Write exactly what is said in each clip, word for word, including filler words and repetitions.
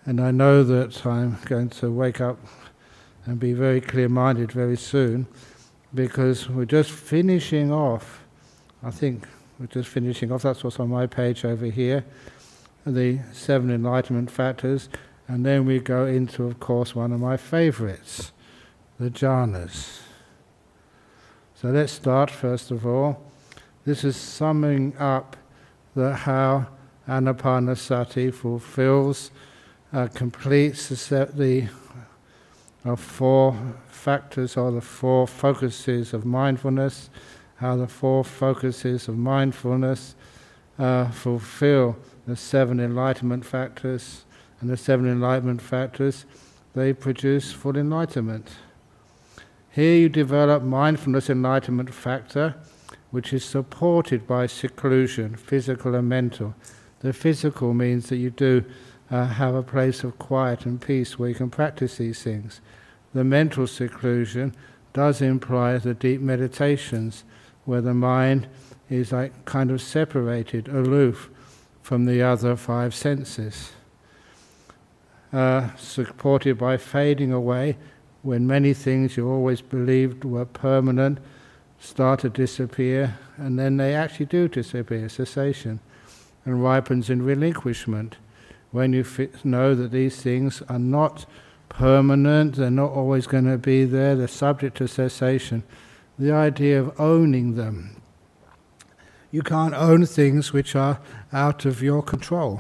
And I know that I'm going to wake up and be very clear-minded very soon, because we're just finishing off, I think we're just finishing off, that's what's on my page over here, the seven enlightenment factors, and then we go into, of course, one of my favorites, the jhanas. So let's start, first of all. This is summing up the how Anapanasati fulfills, uh, completes the, the uh, four factors or the four focuses of mindfulness, how the four focuses of mindfulness uh, fulfill the seven enlightenment factors, and the seven enlightenment factors, they produce full enlightenment. Here you develop mindfulness enlightenment factor, which is supported by seclusion, physical and mental. The physical means that you do uh, have a place of quiet and peace where you can practice these things. The mental seclusion does imply the deep meditations, where the mind is like kind of separated, aloof from the other five senses. Uh, supported by fading away, when many things you always believed were permanent start to disappear, and then they actually do disappear, cessation, and ripens in relinquishment, when you fi- know that these things are not permanent, they're not always going to be there, they're subject to cessation. The idea of owning them. You can't own things which are out of your control.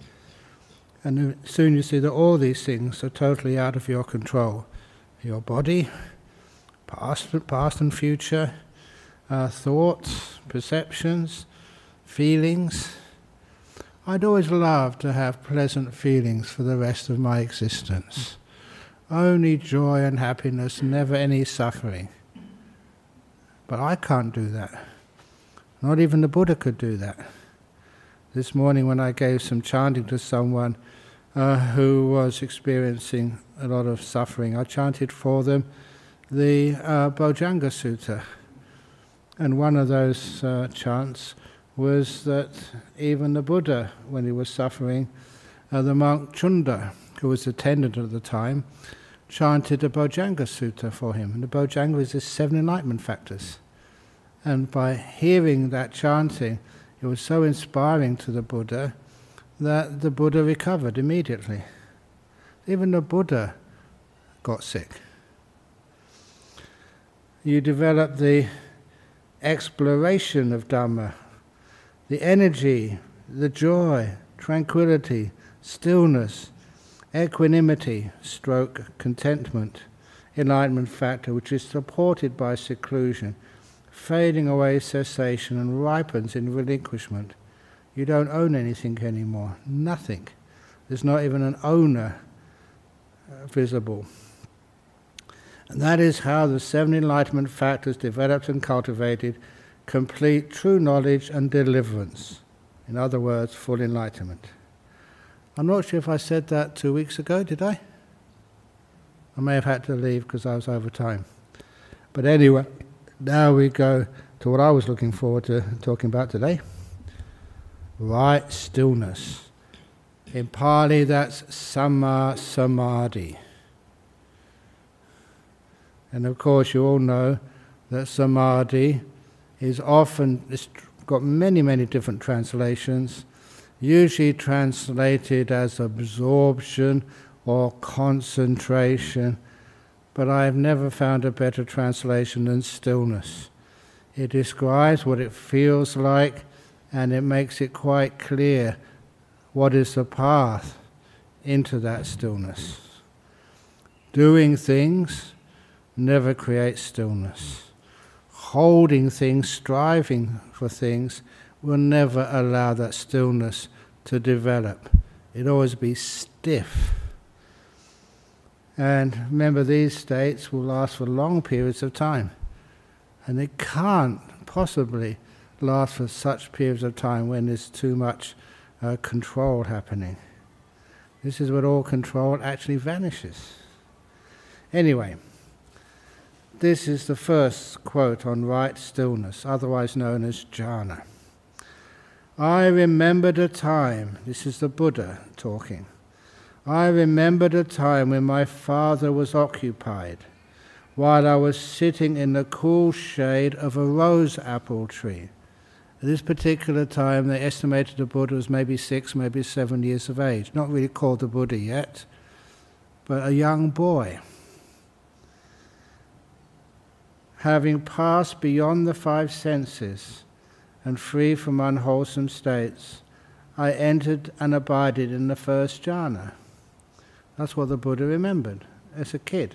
And soon you see that all these things are totally out of your control. Your body, past, past and future, uh, thoughts, perceptions, feelings. I'd always love to have pleasant feelings for the rest of my existence. Only joy and happiness, never any suffering. But I can't do that. Not even the Buddha could do that. This morning when I gave some chanting to someone uh, who was experiencing a lot of suffering, I chanted for them the uh, Bojjhanga Sutta. And one of those uh, chants was that even the Buddha, when he was suffering, uh, the monk Chunda, who was attendant at the time, chanted the Bojjhanga Sutta for him. And the Bojjhanga is the seven enlightenment factors. And by hearing that chanting, it was so inspiring to the Buddha that the Buddha recovered immediately. Even the Buddha got sick. You develop the exploration of Dhamma, the energy, the joy, tranquility, stillness, equanimity, stroke, contentment, enlightenment factor, which is supported by seclusion, fading away cessation, and ripens in relinquishment. You don't own anything anymore, nothing. There's not even an owner uh, visible. And that is how the seven enlightenment factors developed and cultivated complete true knowledge and deliverance. In other words, full enlightenment. I'm not sure if I said that two weeks ago, did I? I may have had to leave because I was over time. But anyway, now we go to what I was looking forward to talking about today. Right stillness. In Pali, that's Samma Samadhi. And of course, you all know that Samadhi is often, it's got many, many different translations, usually translated as absorption or concentration, but I have never found a better translation than stillness. It describes what it feels like, and it makes it quite clear what is the path into that stillness. Doing things never creates stillness. Holding things, striving for things, will never allow that stillness to develop. It'll always be stiff. And remember, these states will last for long periods of time. And they can't possibly last for such periods of time when there's too much uh, control happening. This is when all control actually vanishes. Anyway, this is the first quote on right stillness, otherwise known as jhana. I remembered a time, this is the Buddha talking, I remembered a time when my father was occupied, while I was sitting in the cool shade of a rose apple tree. At this particular time, they estimated the Buddha was maybe six, maybe seven years of age. Not really called the Buddha yet, but a young boy. Having passed beyond the five senses and free from unwholesome states, I entered and abided in the first jhana. That's what the Buddha remembered as a kid.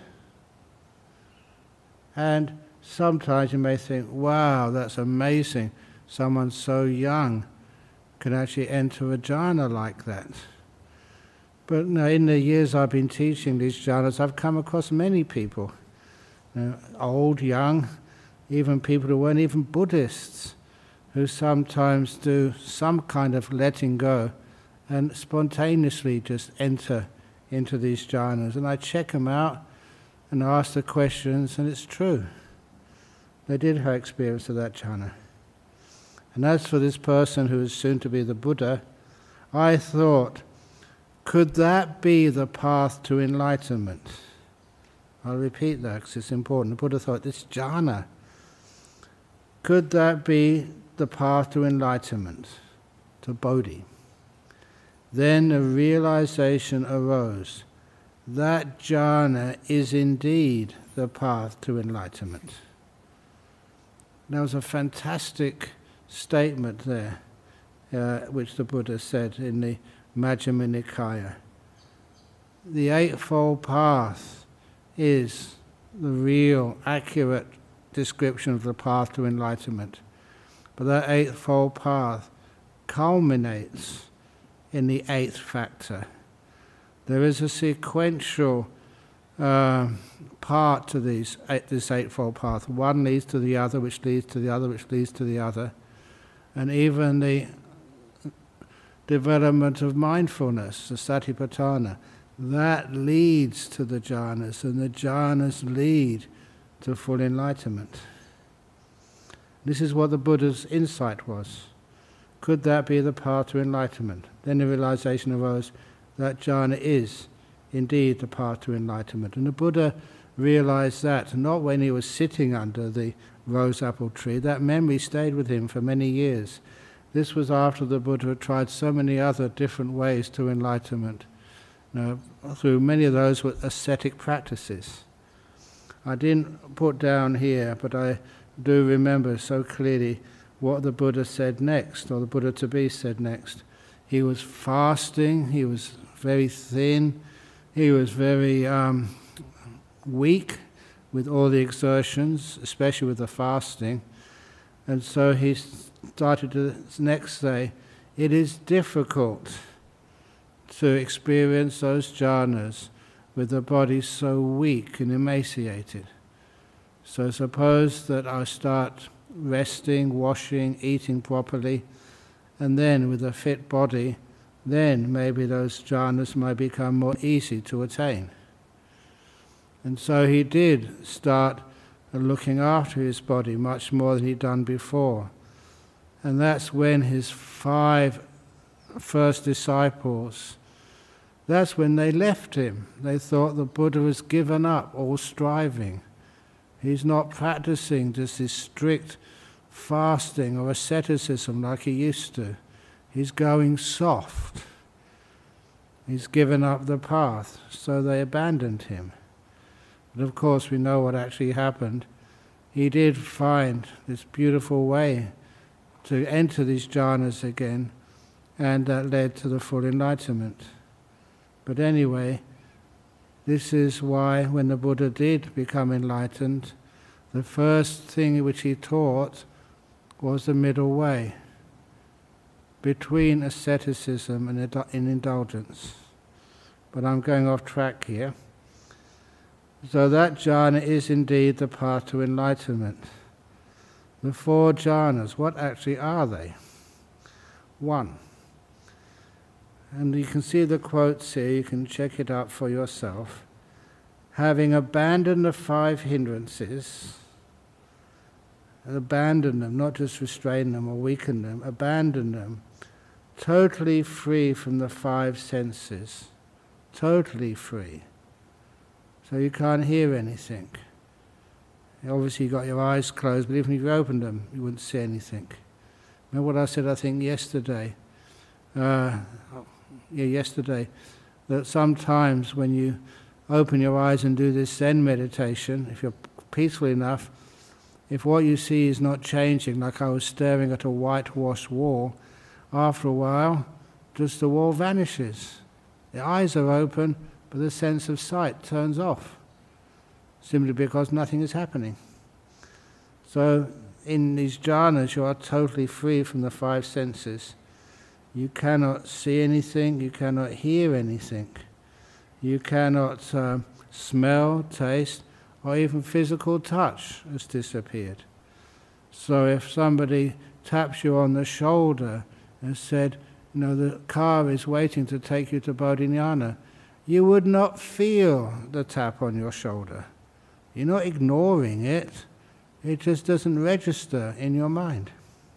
And sometimes you may think, wow, that's amazing. Someone so young can actually enter a jhana like that. But no, in the years I've been teaching these jhanas, I've come across many people, you know, old, young, even people who weren't even Buddhists, who sometimes do some kind of letting go and spontaneously just enter into these jhanas. And I check them out and ask the questions, and it's true. They did have experience of that jhana. And as for this person who is soon to be the Buddha, I thought, could that be the path to enlightenment? I'll repeat that because it's important. The Buddha thought, this jhana, could that be the path to enlightenment, to Bodhi? Then the realization arose. That jhana is indeed the path to enlightenment. That was a fantastic statement there, uh, which the Buddha said in the Majjhima Nikaya. The Eightfold Path is the real, accurate description of the path to enlightenment. But that Eightfold Path culminates in the eighth factor. There is a sequential uh, part to these, eight, this Eightfold Path. One leads to the other, which leads to the other, which leads to the other. And even the development of mindfulness, the Satipatthana, that leads to the jhanas, and the jhanas lead to full enlightenment. This is what the Buddha's insight was. Could that be the path to enlightenment? Then the realization arose that jhana is indeed the path to enlightenment. And the Buddha realized that, not when he was sitting under the rose apple tree. That memory stayed with him for many years. This was after the Buddha had tried so many other different ways to enlightenment. You know, through many of those were ascetic practices. I didn't put down here, but I do remember so clearly what the Buddha said next, or the Buddha-to-be said next. He was fasting, he was very thin, he was very um, weak with all the exertions, especially with the fasting. And so he started to next say, it is difficult to experience those jhanas with the body so weak and emaciated. So suppose that I start resting, washing, eating properly, and then with a fit body, then maybe those jhanas might become more easy to attain. And so he did start looking after his body much more than he'd done before. And that's when his five first disciples, that's when they left him. They thought the Buddha has given up all striving. He's not practicing just this strict fasting or asceticism like he used to. He's going soft. He's given up the path, so they abandoned him. But of course we know what actually happened. He did find this beautiful way to enter these jhanas again, and that led to the full enlightenment. But anyway, this is why when the Buddha did become enlightened, the first thing which he taught was the middle way between asceticism and indulgence. But I'm going off track here. So that jhana is indeed the path to enlightenment. The four jhanas, what actually are they? One. And you can see the quotes here, you can check it out for yourself. Having abandoned the five hindrances, abandon them, not just restrain them or weaken them, abandon them, totally free from the five senses, totally free. So you can't hear anything. Obviously you've got your eyes closed, but even if you opened them, you wouldn't see anything. Remember what I said, I think, yesterday? Uh, yeah, yesterday, that sometimes when you open your eyes and do this Zen meditation, if you're peaceful enough, if what you see is not changing, like I was staring at a whitewashed wall, after a while, just the wall vanishes. The eyes are open, but the sense of sight turns off, simply because nothing is happening. So in these jhanas, you are totally free from the five senses. You cannot see anything, you cannot hear anything. You cannot uh, smell, taste, or even physical touch has disappeared. So if somebody taps you on the shoulder and said, you know, the car is waiting to take you to Bodhinyana, you would not feel the tap on your shoulder. You're not ignoring it, it just doesn't register in your mind.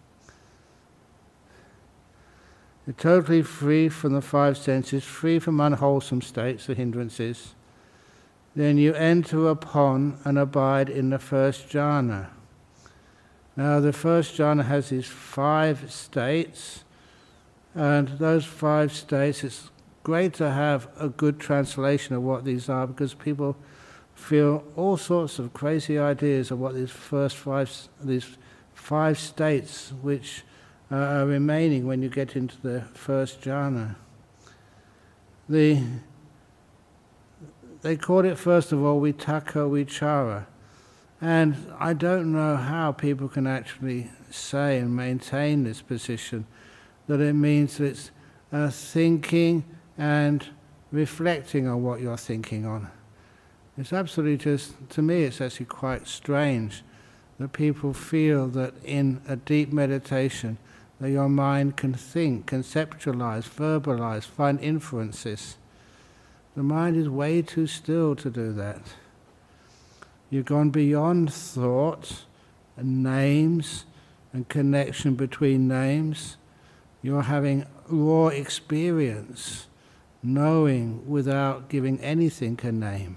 You're totally free from the five senses, free from unwholesome states, the hindrances. Then you enter upon and abide in the first jhana. Now the first jhana has these five states, and those five states, it's great to have a good translation of what these are, because people feel all sorts of crazy ideas of what these first five, these five states which uh, are remaining when you get into the first jhana. The, they call it, first of all, Vitakka Vichara. And I don't know how people can actually say and maintain this position, that it means that it's uh, thinking and reflecting on what you're thinking on. It's absolutely just, to me it's actually quite strange that people feel that in a deep meditation that your mind can think, conceptualize, verbalize, find inferences. The mind is way too still to do that. You've gone beyond thought and names and connection between names. You're having raw experience, knowing without giving anything a name.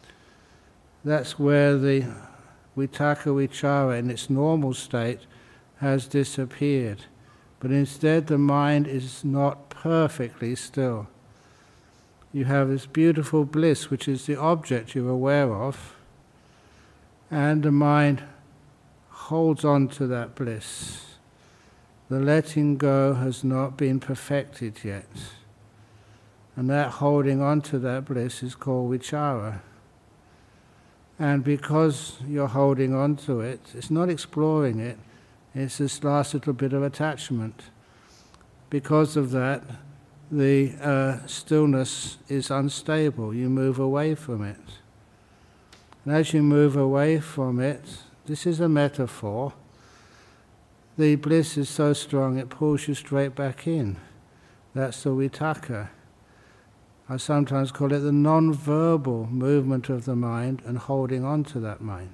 That's where the Vitakka Vichara in its normal state has disappeared. But instead the mind is not perfectly still. You have this beautiful bliss, which is the object you're aware of, and the mind holds on to that bliss. The letting go has not been perfected yet. And that holding on to that bliss is called vichara. And because you're holding on to it, it's not exploring it, it's this last little bit of attachment. Because of that, the uh, stillness is unstable. You move away from it. And as you move away from it, this is a metaphor, the bliss is so strong it pulls you straight back in. That's the vitakka. I sometimes call it the non-verbal movement of the mind and holding on to that mind.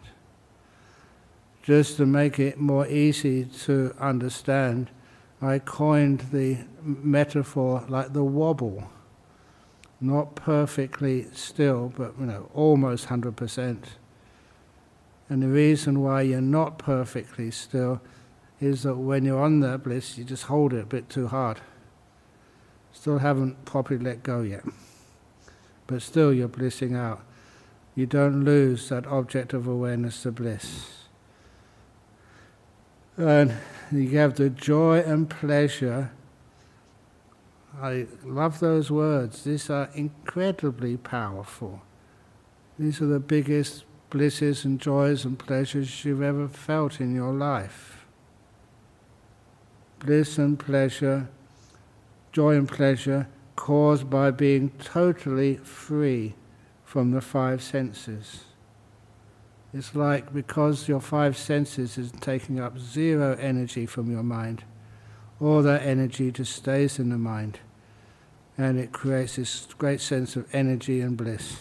Just to make it more easy to understand, I coined the metaphor like the wobble. Not perfectly still, but you know, almost one hundred percent. And the reason why you're not perfectly still is that when you're on that bliss, you just hold it a bit too hard. Still haven't properly let go yet. But still you're blissing out. You don't lose that object of awareness to bliss. And you have the joy and pleasure. I love those words. These are incredibly powerful. These are the biggest blisses and joys and pleasures you've ever felt in your life. Bliss and pleasure, joy and pleasure, caused by being totally free from the five senses. It's like because your five senses is taking up zero energy from your mind, all that energy just stays in the mind, and it creates this great sense of energy and bliss.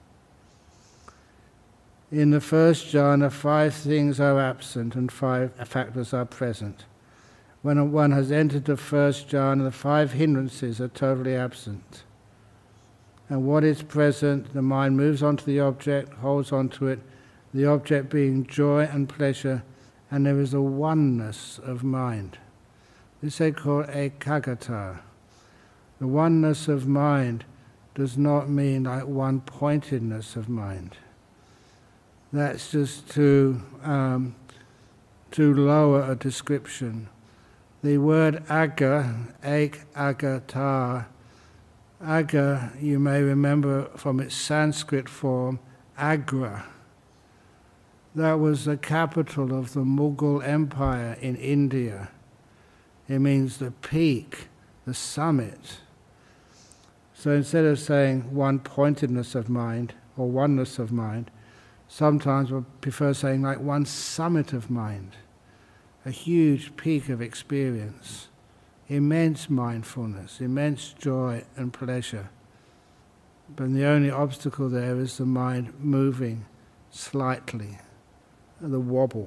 In the first jhana, five things are absent and five factors are present. When one has entered the first jhana, the five hindrances are totally absent. And what is present, the mind moves onto the object, holds onto it, the object being joy and pleasure, and there is a oneness of mind. This they call ekaggata. The oneness of mind does not mean like one-pointedness of mind. That's just too, um, too lower a description. The word aga, ekaggata, aga, you may remember from its Sanskrit form, Agra. That was the capital of the Mughal Empire in India. It means the peak, the summit. So instead of saying one-pointedness of mind or oneness of mind, sometimes we prefer saying like one summit of mind, a huge peak of experience, immense mindfulness, immense joy and pleasure. But the only obstacle there is the mind moving slightly, the wobble.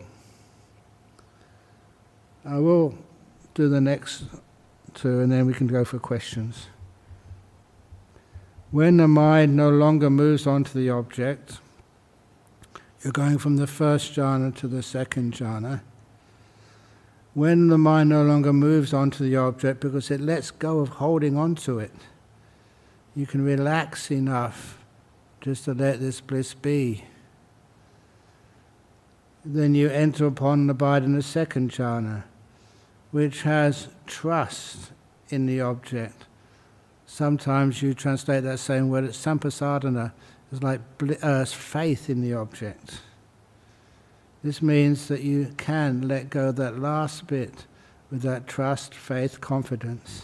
I will do the next two and then we can go for questions. When the mind no longer moves on to the object, you're going from the first jhana to the second jhana. When the mind no longer moves on to the object because it lets go of holding on to it, you can relax enough just to let this bliss be. Then you enter upon and abide in the second jhana, which has trust in the object. Sometimes you translate that same word as sampasadana, it's like uh, faith in the object. This means that you can let go of that last bit with that trust, faith, confidence.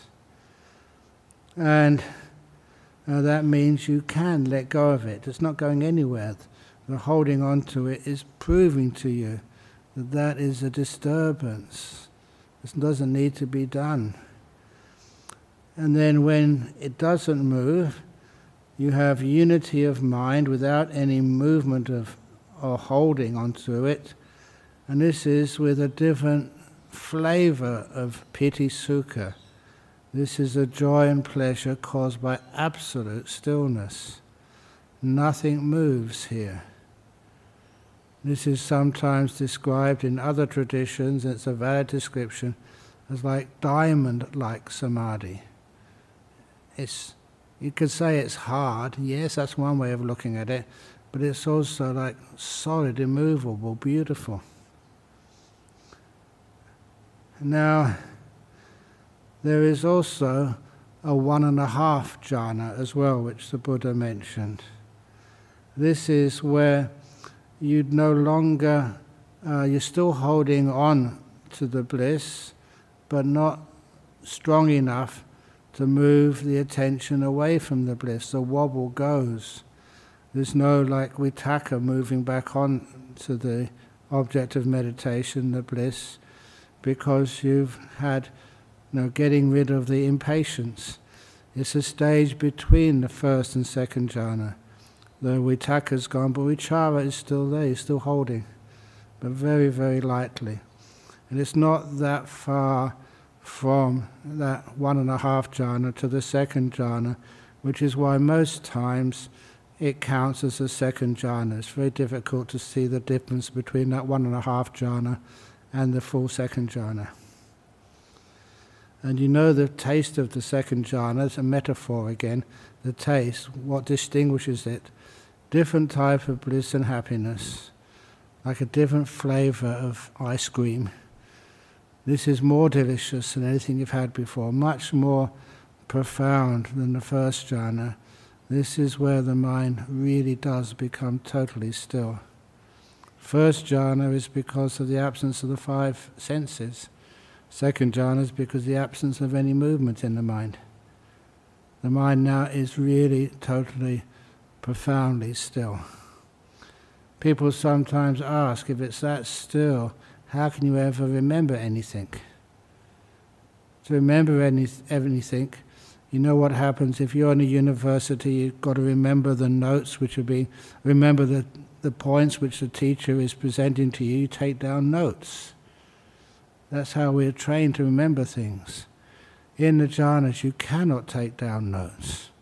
And uh, that means you can let go of it. It's not going anywhere. The holding on to it is proving to you that that is a disturbance. This doesn't need to be done. And then when it doesn't move, you have unity of mind without any movement of or holding onto it. And this is with a different flavor of piti sukha. This is a joy and pleasure caused by absolute stillness. Nothing moves here. This is sometimes described in other traditions, and it's a valid description, as like diamond-like samadhi. It's, you could say it's hard, yes, that's one way of looking at it, but it's also like solid, immovable, beautiful. Now, there is also a one and a half jhana as well, which the Buddha mentioned. This is where you no longer, uh, you're still holding on to the bliss, but not strong enough to move the attention away from the bliss. The wobble goes. There's no like vitaka moving back on to the object of meditation, the bliss, because you've had, you know, getting rid of the impatience. It's a stage between the first and second jhana. The vitaka's gone, but vichara is still there, he's still holding, but very, very lightly. And it's not that far from that one and a half jhana to the second jhana, which is why most times it counts as a second jhana. It's very difficult to see the difference between that one and a half jhana and the full second jhana. And you know the taste of the second jhana, it's a metaphor again, the taste, what distinguishes it. Different type of bliss and happiness, like a different flavor of ice cream. This is more delicious than anything you've had before, much more profound than the first jhana. This is where the mind really does become totally still. First jhana is because of the absence of the five senses. Second jhana is because of the absence of any movement in the mind. The mind now is really totally, profoundly still. People sometimes ask, if it's that still, how can you ever remember anything? To remember any, anything, you know what happens if you're in a university, you've got to remember the notes which are being, remember the, the points which the teacher is presenting to you, you take down notes. That's how we're trained to remember things. In the jhanas, you cannot take down notes.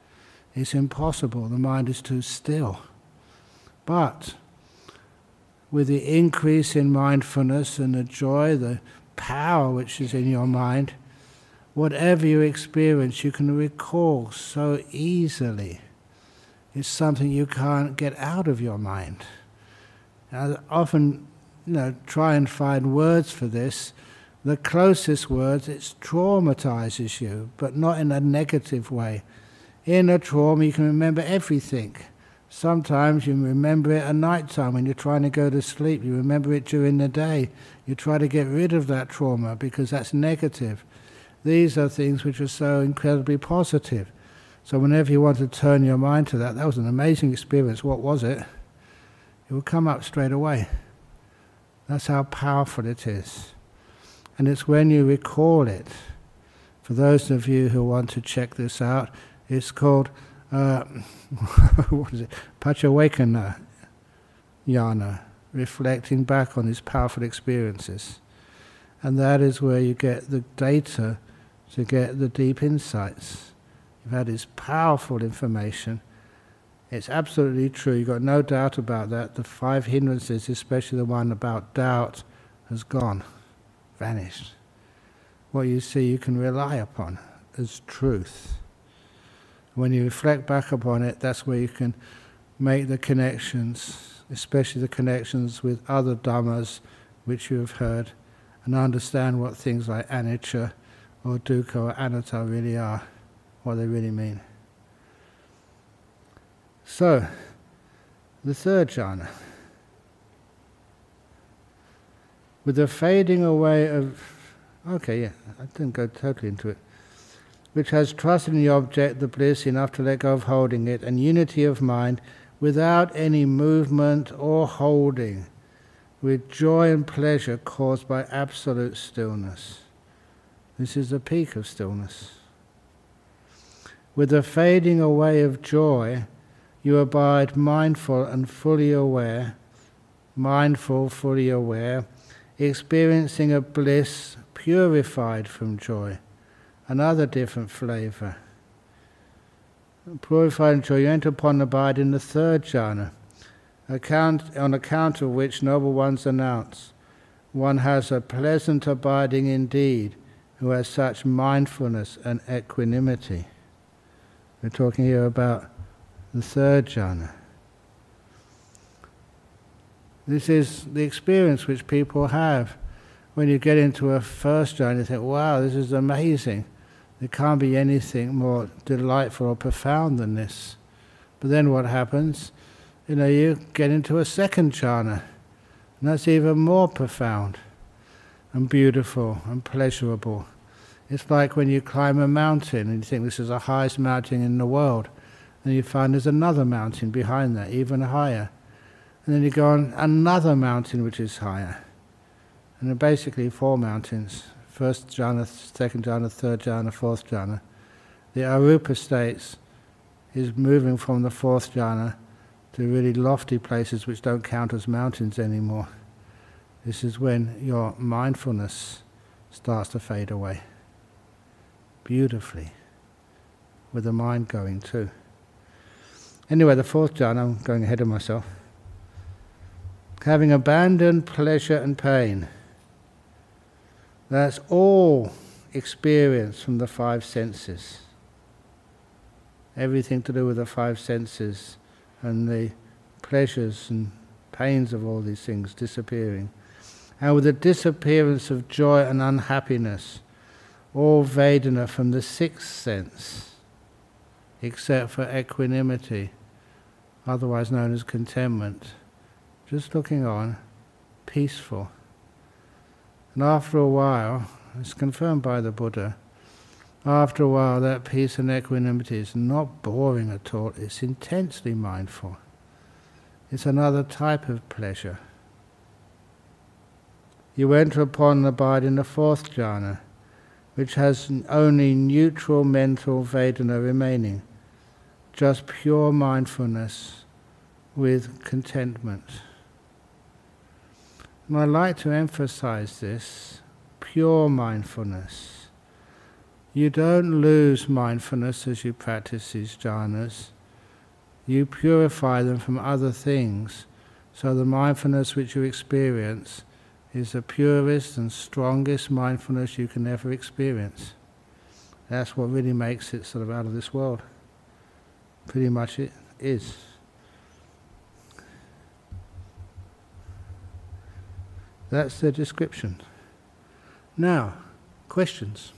It's impossible. The mind is too still. But with the increase in mindfulness and the joy, the power which is in your mind, whatever you experience, you can recall so easily. It's something you can't get out of your mind. I often, you know, try and find words for this. The closest words, it traumatizes you, but not in a negative way. In a trauma, you can remember everything. Sometimes you remember it at night time when you're trying to go to sleep. You remember it during the day. You try to get rid of that trauma because that's negative. These are things which are so incredibly positive. So whenever you want to turn your mind to that, that was an amazing experience. What was it? It will come up straight away. That's how powerful it is. And it's when you recall it. For those of you who want to check this out, it's called, uh, what is it? Paccavekkhana Jnana, reflecting back on these powerful experiences. And that is where you get the data to get the deep insights. You've had this powerful information. It's absolutely true. You've got no doubt about that. The five hindrances, especially the one about doubt, has gone, vanished. What you see you can rely upon as truth. When you reflect back upon it, that's where you can make the connections, especially the connections with other dhammas which you have heard, and understand what things like anicca or dukkha or anatta really are, what they really mean. So, the third jhana. With the fading away of, okay, yeah, I didn't go totally into it, which has trust in the object, the bliss, enough to let go of holding it, and unity of mind without any movement or holding, with joy and pleasure caused by absolute stillness. This is the peak of stillness. With the fading away of joy, you abide mindful and fully aware, mindful, fully aware, experiencing a bliss purified from joy, another different flavour. Purified joy, you enter upon and abide in the third jhana, account, on account of which noble ones announce, one has a pleasant abiding indeed, who has such mindfulness and equanimity. We're talking here about the third jhana. This is the experience which people have. When you get into a first jhana, you think, wow, this is amazing. There can't be anything more delightful or profound than this. But then what happens? You know, you get into a second jhana, and that's even more profound and beautiful and pleasurable. It's like when you climb a mountain and you think this is the highest mountain in the world, and you find there's another mountain behind that, even higher. And then you go on another mountain which is higher. And there are basically four mountains. First jhana, second jhana, third jhana, fourth jhana. The arupa states is moving from the fourth jhana to really lofty places which don't count as mountains anymore. This is when your mindfulness starts to fade away. Beautifully. With the mind going too. Anyway, the fourth jhana, I'm going ahead of myself. Having abandoned pleasure and pain. That's all experience from the five senses. Everything to do with the five senses and the pleasures and pains of all these things disappearing. And with the disappearance of joy and unhappiness, all Vedana from the sixth sense, except for equanimity, otherwise known as contentment, just looking on, peaceful. And after a while, it's confirmed by the Buddha, after a while that peace and equanimity is not boring at all, it's intensely mindful. It's another type of pleasure. You enter upon and abide in the fourth jhana, which has only neutral mental Vedana remaining, just pure mindfulness with contentment. And I like to emphasize this, pure mindfulness. You don't lose mindfulness as you practice these jhanas. You purify them from other things. So the mindfulness which you experience is the purest and strongest mindfulness you can ever experience. That's what really makes it sort of out of this world. Pretty much it is. That's the description. Now, questions?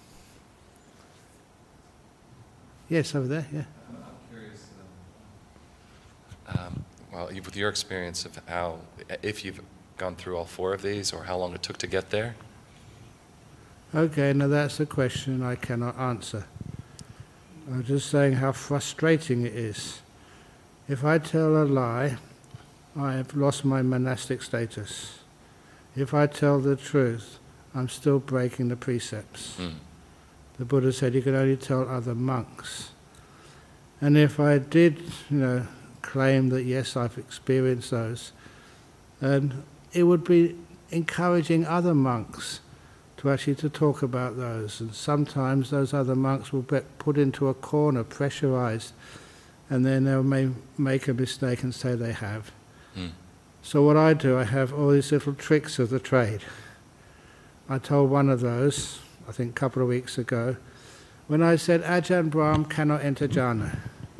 Yes, over there, yeah. I'm curious, um, um, well, with your experience of how, if you've gone through all four of these, or how long it took to get there? Okay, now that's a question I cannot answer. I'm just saying how frustrating it is. If I tell a lie, I have lost my monastic status. If I tell the truth, I'm still breaking the precepts. Mm. The Buddha said you could only tell other monks. And if I did, you know, claim that yes, I've experienced those, and it would be encouraging other monks to actually to talk about those. And sometimes those other monks will be put into a corner, pressurized, and then they may make a mistake and say they have. Mm. So what I do, I have all these little tricks of the trade. I told one of those, I think a couple of weeks ago, when I said Ajahn Brahm cannot enter jhana.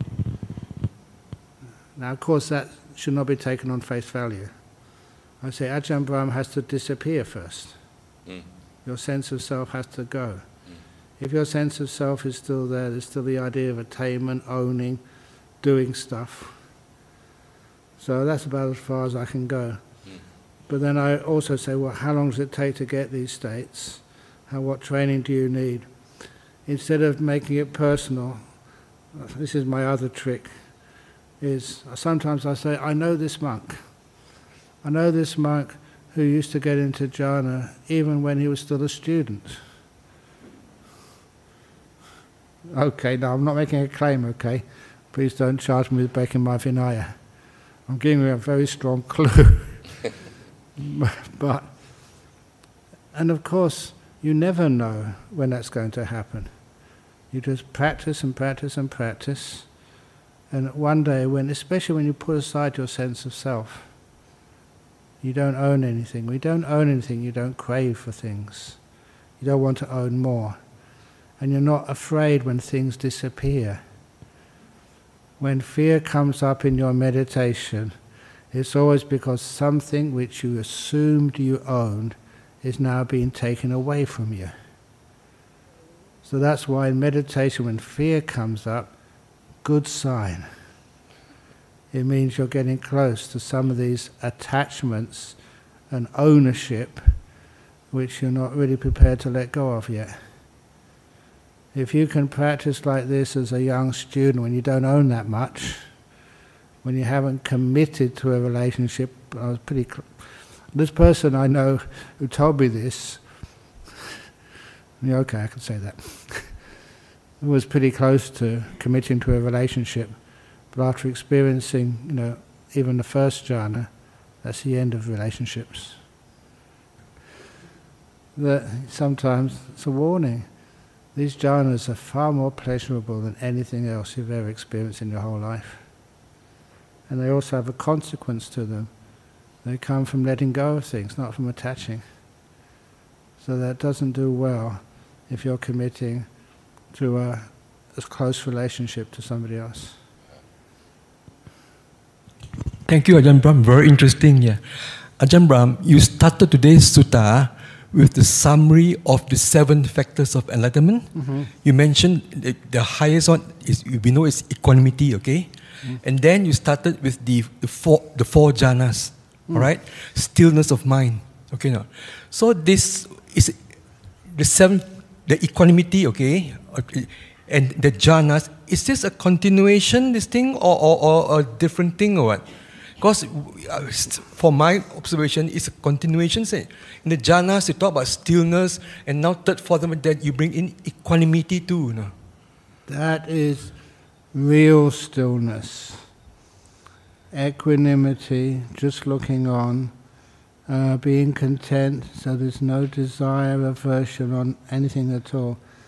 Now, of course, that should not be taken on face value. I say Ajahn Brahm has to disappear first. Mm. Your sense of self has to go. Mm. If your sense of self is still there, there's still the idea of attainment, owning, doing stuff. So that's about as far as I can go. Mm. But then I also say, well, how long does it take to get these states? How, what training do you need? Instead of making it personal, this is my other trick, is sometimes I say, I know this monk. I know this monk who used to get into jhana even when he was still a student. Okay, now I'm not making a claim, okay? Please don't charge me with breaking my Vinaya. I'm giving you a very strong clue. But, and of course, you never know when that's going to happen. You just practice and practice and practice. And one day, when, especially when you put aside your sense of self, you don't own anything. When you don't own anything, you don't crave for things. You don't want to own more. And you're not afraid when things disappear. When fear comes up in your meditation, it's always because something which you assumed you owned is now being taken away from you. So that's why in meditation, when fear comes up, good sign. It means you're getting close to some of these attachments and ownership which you're not really prepared to let go of yet. If you can practice like this as a young student, when you don't own that much, when you haven't committed to a relationship, I was pretty. Cl- this person I know who told me this, yeah, okay, I can say that, was pretty close to committing to a relationship, but after experiencing, you know, even the first jhana, that's the end of relationships. That sometimes it's a warning. These jhanas are far more pleasurable than anything else you've ever experienced in your whole life. And they also have a consequence to them. They come from letting go of things, not from attaching. So that doesn't do well if you're committing to a, a close relationship to somebody else. Thank you, Ajahn Brahm. Very interesting. Yeah, Ajahn Brahm, you started today's sutta with the summary of the seven factors of enlightenment. Mm-hmm. You mentioned the, the highest one is, we know, it's equanimity, okay? Mm. And then you started with the, the four the four jhanas, mm. all right? Stillness of mind, okay? Now, so this is the seven, the equanimity, okay? And the jhanas, is this a continuation, this thing, or, or, or a different thing, or what? Because for my observation, it's a continuation. Say, in the jhanas, you talk about stillness, and now third, fourth, that you bring in equanimity too. You know? That is real stillness, equanimity, just looking on, uh, being content, so there's no desire, aversion on anything at all.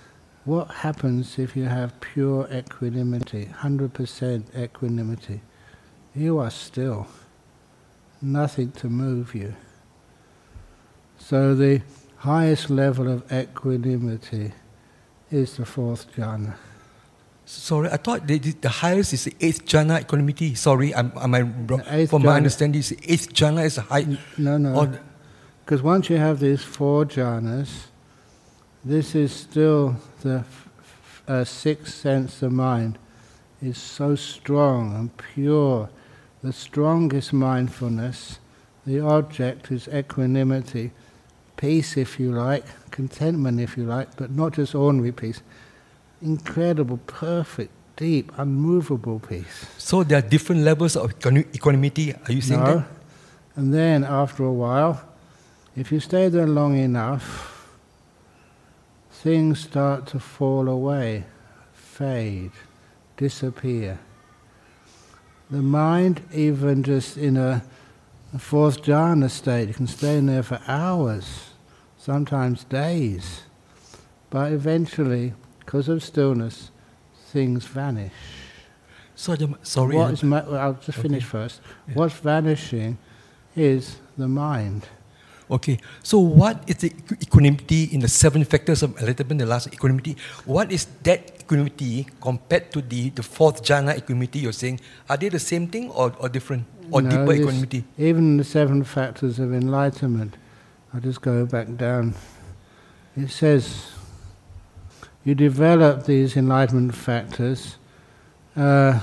what happens if you have pure equanimity, one hundred percent equanimity? You are still. Nothing to move you. So the highest level of equanimity is the fourth jhana. Sorry, I thought the, the highest is the eighth jhana equanimity. Sorry, am, am I wrong? From jhana, my understanding, the eighth jhana is the high. No, no. Because once you have these four jhanas, this is still the uh, sixth sense of mind is so strong and pure. The strongest mindfulness, the object is equanimity, peace if you like, contentment if you like, but not just ordinary peace. Incredible, perfect, deep, unmovable peace. So there are different levels of equanimity, are you saying no. that? And then after a while, if you stay there long enough, things start to fall away, fade, disappear. The mind, even just in a, a fourth jhana state, you can stay in there for hours, sometimes days. But eventually, because of stillness, things vanish. So, sorry. What is ma- well, I'll just finish okay. first. Yeah. What's vanishing is the mind. Okay, so what is the equanimity in the seven factors of enlightenment, the last equanimity? What is that equanimity compared to the, the fourth jhana equanimity you're saying? Are they the same thing or, or different? Or No, deeper this- equanimity? Even the seven factors of enlightenment, I'll just go back down. It says, you develop these enlightenment factors uh,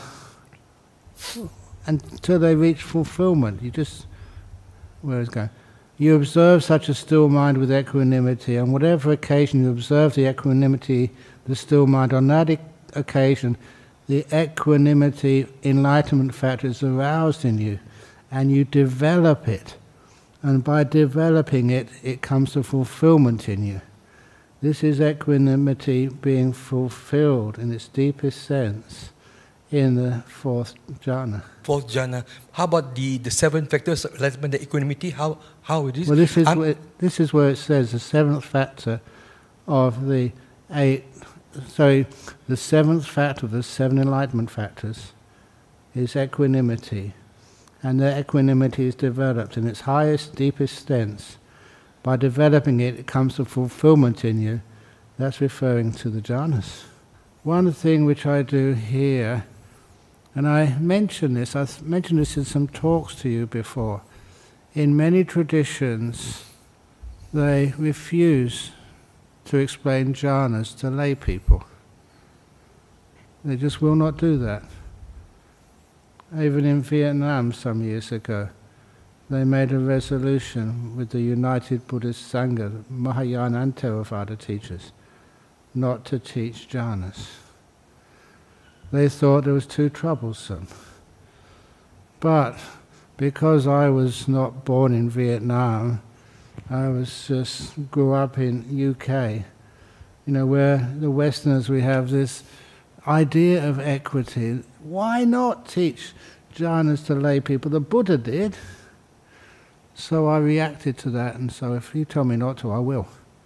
until they reach fulfillment. You just, where is it going? You observe such a still mind with equanimity. On whatever occasion you observe the equanimity, the still mind, on that e- occasion, the equanimity enlightenment factor is aroused in you, and you develop it. And by developing it, it comes to fulfillment in you. This is equanimity being fulfilled in its deepest sense in the fourth jhana. Fourth jhana. How about the, the seven factors of enlightenment, the equanimity? How how it is? Well, this is I'm- where, this is where it says the seventh factor of the eight. Sorry, the seventh factor of the seven enlightenment factors is equanimity, and the equanimity is developed in its highest, deepest sense. By developing it, it comes to fulfillment in you. That's referring to the jhanas. One thing which I do here, and I mentioned this, I've mentioned this in some talks to you before. In many traditions, they refuse to explain jhanas to lay people. They just will not do that. Even in Vietnam some years ago, they made a resolution with the United Buddhist Sangha, Mahayana and Theravada teachers, not to teach jhanas. They thought it was too troublesome. But because I was not born in Vietnam, I was just grew up in U K, you know, where the Westerners, we have this idea of equity. Why not teach jhanas to lay people? The Buddha did. So I reacted to that, and so if you tell me not to, I will.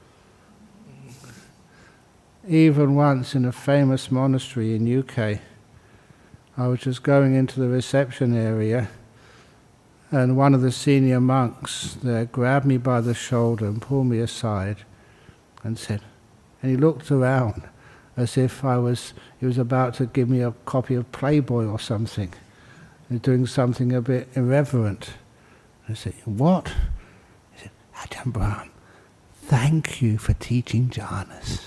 Even once in a famous monastery in U K, I was just going into the reception area, and one of the senior monks there grabbed me by the shoulder and pulled me aside and said, and he looked around as if I was, he was about to give me a copy of Playboy or something, and doing something a bit irreverent. I said, what? He said, Ajahn Brahm, thank you for teaching jhanas.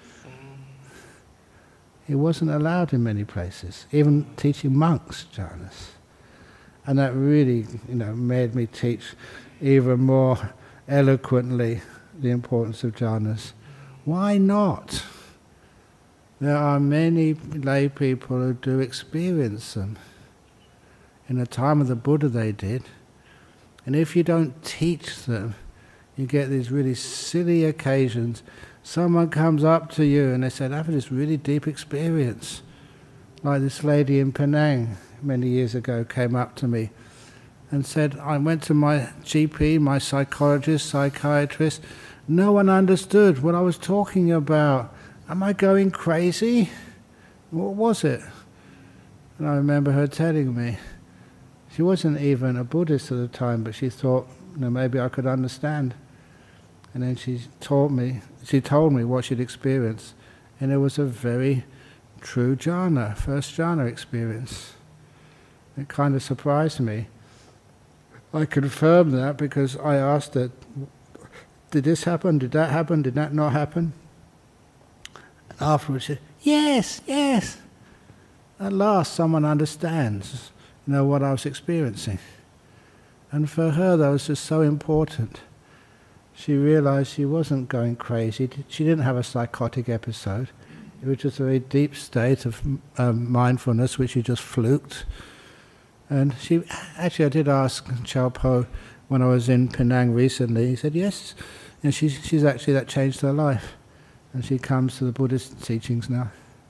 It wasn't allowed in many places, even teaching monks jhanas. And that really, you know, made me teach even more eloquently the importance of jhanas. Why not? There are many lay people who do experience them. In the time of the Buddha they did. And if you don't teach them, you get these really silly occasions. Someone comes up to you and they said, I have this really deep experience. Like this lady in Penang many years ago came up to me and said, I went to my G P, my psychologist, psychiatrist. No one understood what I was talking about. am I going crazy? What was it? And I remember her telling me, she wasn't even a Buddhist at the time, but she thought, you know, maybe I could understand. And then she taught me, she told me what she'd experienced, and it was a very true jhana, first jhana experience. It kind of surprised me. I confirmed that because I asked her, did this happen, did that happen, did that not happen? And afterwards she said, yes, yes. At last someone understands, you know, what I was experiencing. And for her that was just so important. She realized she wasn't going crazy. She didn't have a psychotic episode. It was just a very deep state of um, mindfulness which she just fluked. And she, actually I did ask Chow Po when I was in Penang recently, he said yes, and she's, she's actually, that changed her life. And she comes to the Buddhist teachings now.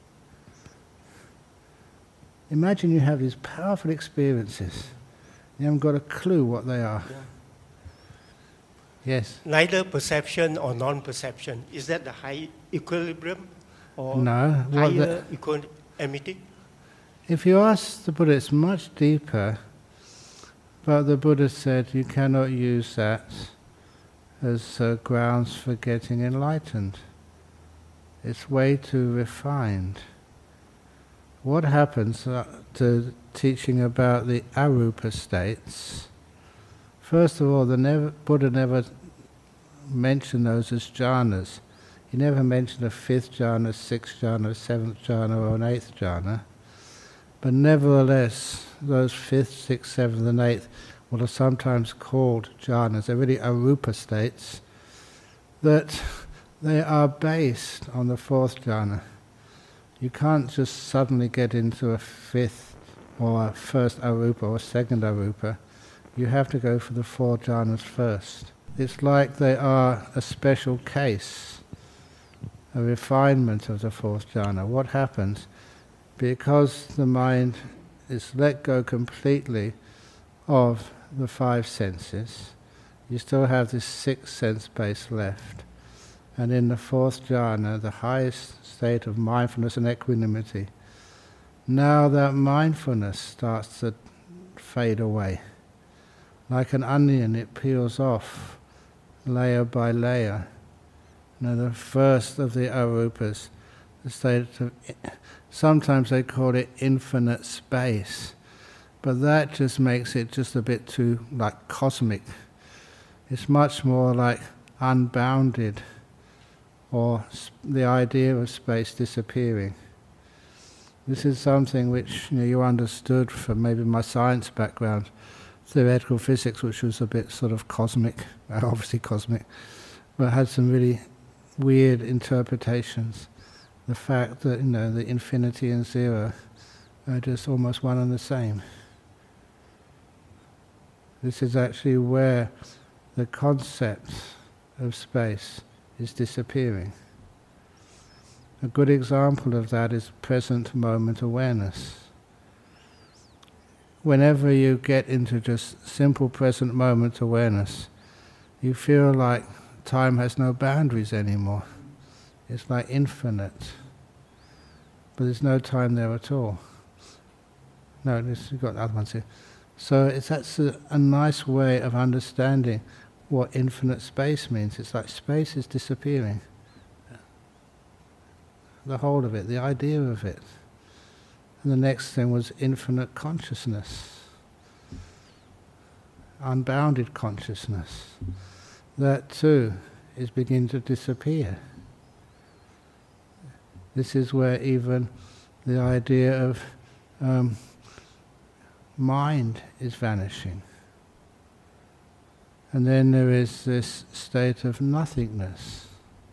Imagine you have these powerful experiences. You haven't got a clue what they are. Yeah. Yes? Neither perception or non-perception. Is that the high equilibrium or No. What higher the, equanimity? if you ask the Buddha, it's much deeper, but the Buddha said you cannot use that as uh, grounds for getting enlightened. It's way too refined. What happens uh, to teaching about the arupa states? First of all, the never, Buddha never mentioned those as jhanas. He never mentioned a fifth jhana, sixth jhana, seventh jhana, or an eighth jhana. But nevertheless, those fifth, sixth, seventh, and eighth, what are sometimes called jhanas, they're really arupa states, that they are based on the fourth jhana. You can't just suddenly get into a fifth or a first arupa or second arupa. You have to go for the four jhanas first. It's like they are a special case, a refinement of the fourth jhana. What happens? Because the mind is let go completely of the five senses, you still have this sixth sense base left. And in the fourth jhana, the highest state of mindfulness and equanimity, now that mindfulness starts to fade away. Like an onion, it peels off layer by layer. Now the first of the arupas, the state of, sometimes they call it infinite space, but that just makes it just a bit too like cosmic. It's much more like unbounded, or the idea of space disappearing. This is something which, you know, you understood from maybe my science background, theoretical physics, which was a bit sort of cosmic, obviously cosmic, but had some really weird interpretations. The fact that, you know, the infinity and zero are just almost one and the same. This is actually where the concept of space is disappearing. A good example of that is present moment awareness. Whenever you get into just simple present moment awareness, you feel like time has no boundaries anymore. It's like infinite. But there's no time there at all. No, this, you've got the other ones here. So it's, that's a, a nice way of understanding what infinite space means. It's like space is disappearing. The whole of it, the idea of it. And the next thing was infinite consciousness. Unbounded consciousness. That too is beginning to disappear. This is where even the idea of um, mind is vanishing. And then there is this state of nothingness,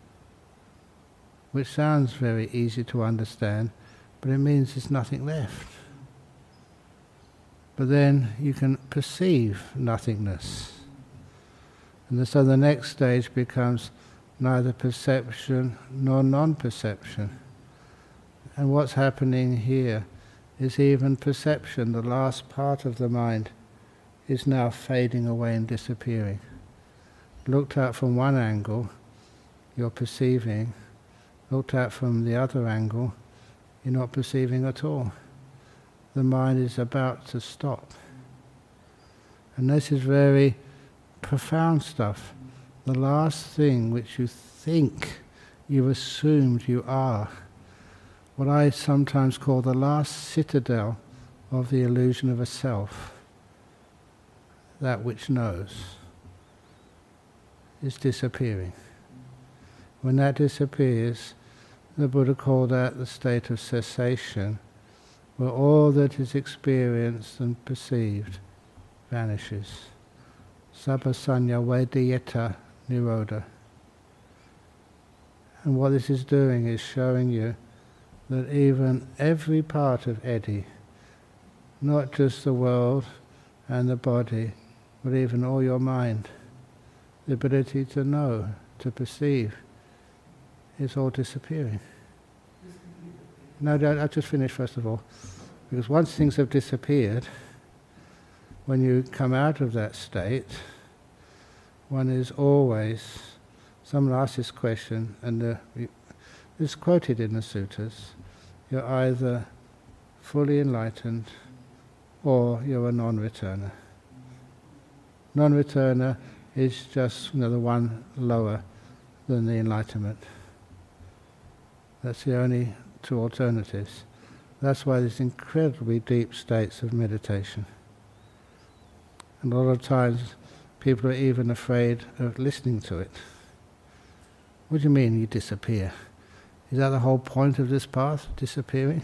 which sounds very easy to understand, but it means there's nothing left. But then you can perceive nothingness. And so the next stage becomes neither perception nor non-perception. And what's happening here is even perception, the last part of the mind, is now fading away and disappearing. Looked at from one angle, you're perceiving, Looked at from the other angle, you're not perceiving at all. The mind is about to stop. And this is very profound stuff. The last thing which you think you've assumed you are, what I sometimes call the last citadel of the illusion of a self, that which knows, is disappearing. When that disappears, the Buddha called that the state of cessation, where all that is experienced and perceived vanishes. Sabbasanya vedayata nirodha. And what this is doing is showing you that even every part of Eddie, not just the world and the body, but even all your mind, the ability to know, to perceive, is all disappearing. No, I'll just finish first of all. Because once things have disappeared, when you come out of that state, one is always, someone asked this question, and uh, it's quoted in the sutras, you're either fully enlightened or you're a non-returner. Non-returner is just, you know, the one lower than the enlightenment. That's the only two alternatives. That's why there's incredibly deep states of meditation. And a lot of times people are even afraid of listening to it. What do you mean you disappear? Is that the whole point of this path, disappearing?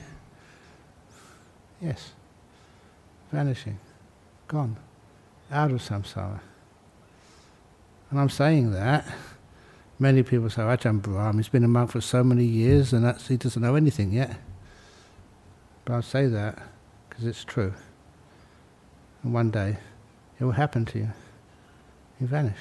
Yes. Vanishing. Gone. Out of samsara. And I'm saying that. Many people say, Ajahn Brahm, he's been a monk for so many years and that's, he doesn't know anything yet. But I'll say that because it's true. And one day it will happen to you. You vanish.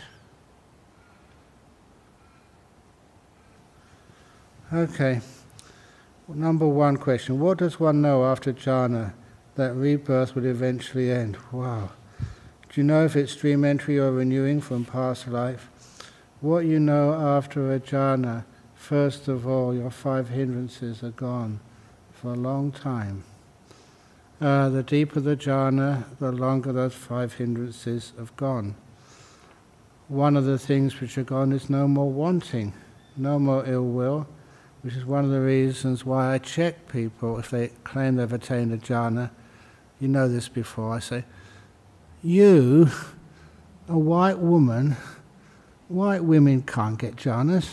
Okay. Number one question. What does one know after jhana that rebirth will eventually end? Wow. Do you know if it's dream entry or renewing from past life? What you know after a jhana, first of all, your five hindrances are gone for a long time. Uh, the deeper the jhana, the longer those five hindrances have gone. One of the things which are gone is no more wanting, no more ill will, which is one of the reasons why I check people if they claim they've attained a jhana. You know this before. I say, you, a white woman, white women can't get jhanas.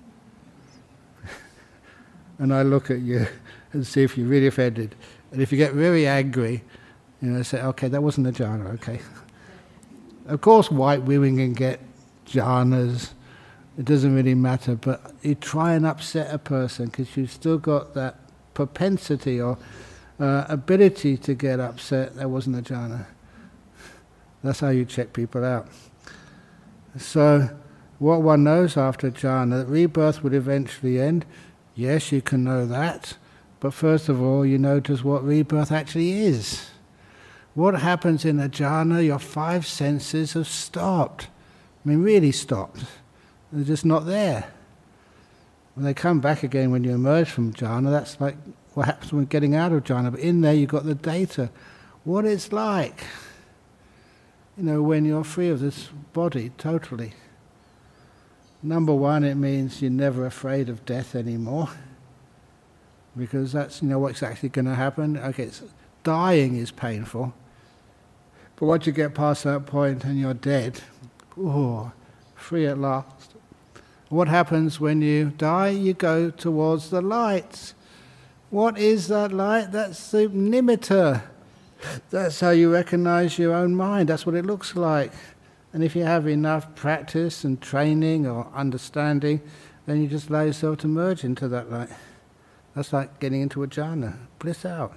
And I look at you and see if you're really offended. And if you get very angry, you know, say, okay, that wasn't a jhana, okay. Of course white women can get jhanas, it doesn't really matter, but you try and upset a person because you've still got that propensity or uh, ability to get upset, that wasn't a jhana. That's how you check people out. So, what one knows after jhana, that rebirth would eventually end, yes, you can know that, but first of all, you notice what rebirth actually is. What happens in a jhana, your five senses have stopped. I mean, really stopped. They're just not there. When they come back again when you emerge from jhana, that's like what happens when getting out of jhana, but in there you've got the data. What it's like, you know, when you're free of this body totally. Number one, it means you're never afraid of death anymore, because that's, you know, what's actually going to happen. Okay, it's, dying is painful, but once you get past that point and you're dead, oh, free at last. What happens when you die? You go towards the light. What is that light? That's the nimitta. That's how you recognize your own mind. That's what it looks like. And if you have enough practice and training or understanding, then you just allow yourself to merge into that light. That's like getting into a jhana. Bliss out.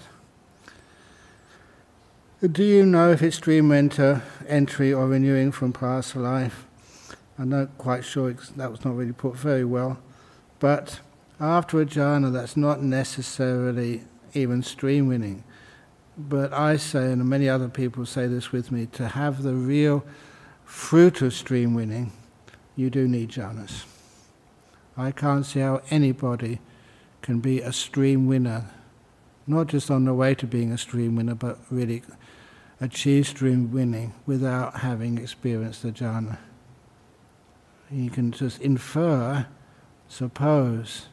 Do you know if it's dream enter, entry or renewing from past life? I'm not quite sure, that was not really put very well. But after a jhana, that's not necessarily even stream winning. But I say, and many other people say this with me, to have the real fruit of stream winning, you do need jhanas. I can't see how anybody can be a stream winner, not just on the way to being a stream winner, but really achieve stream winning without having experienced the jhana. You can just infer, suppose,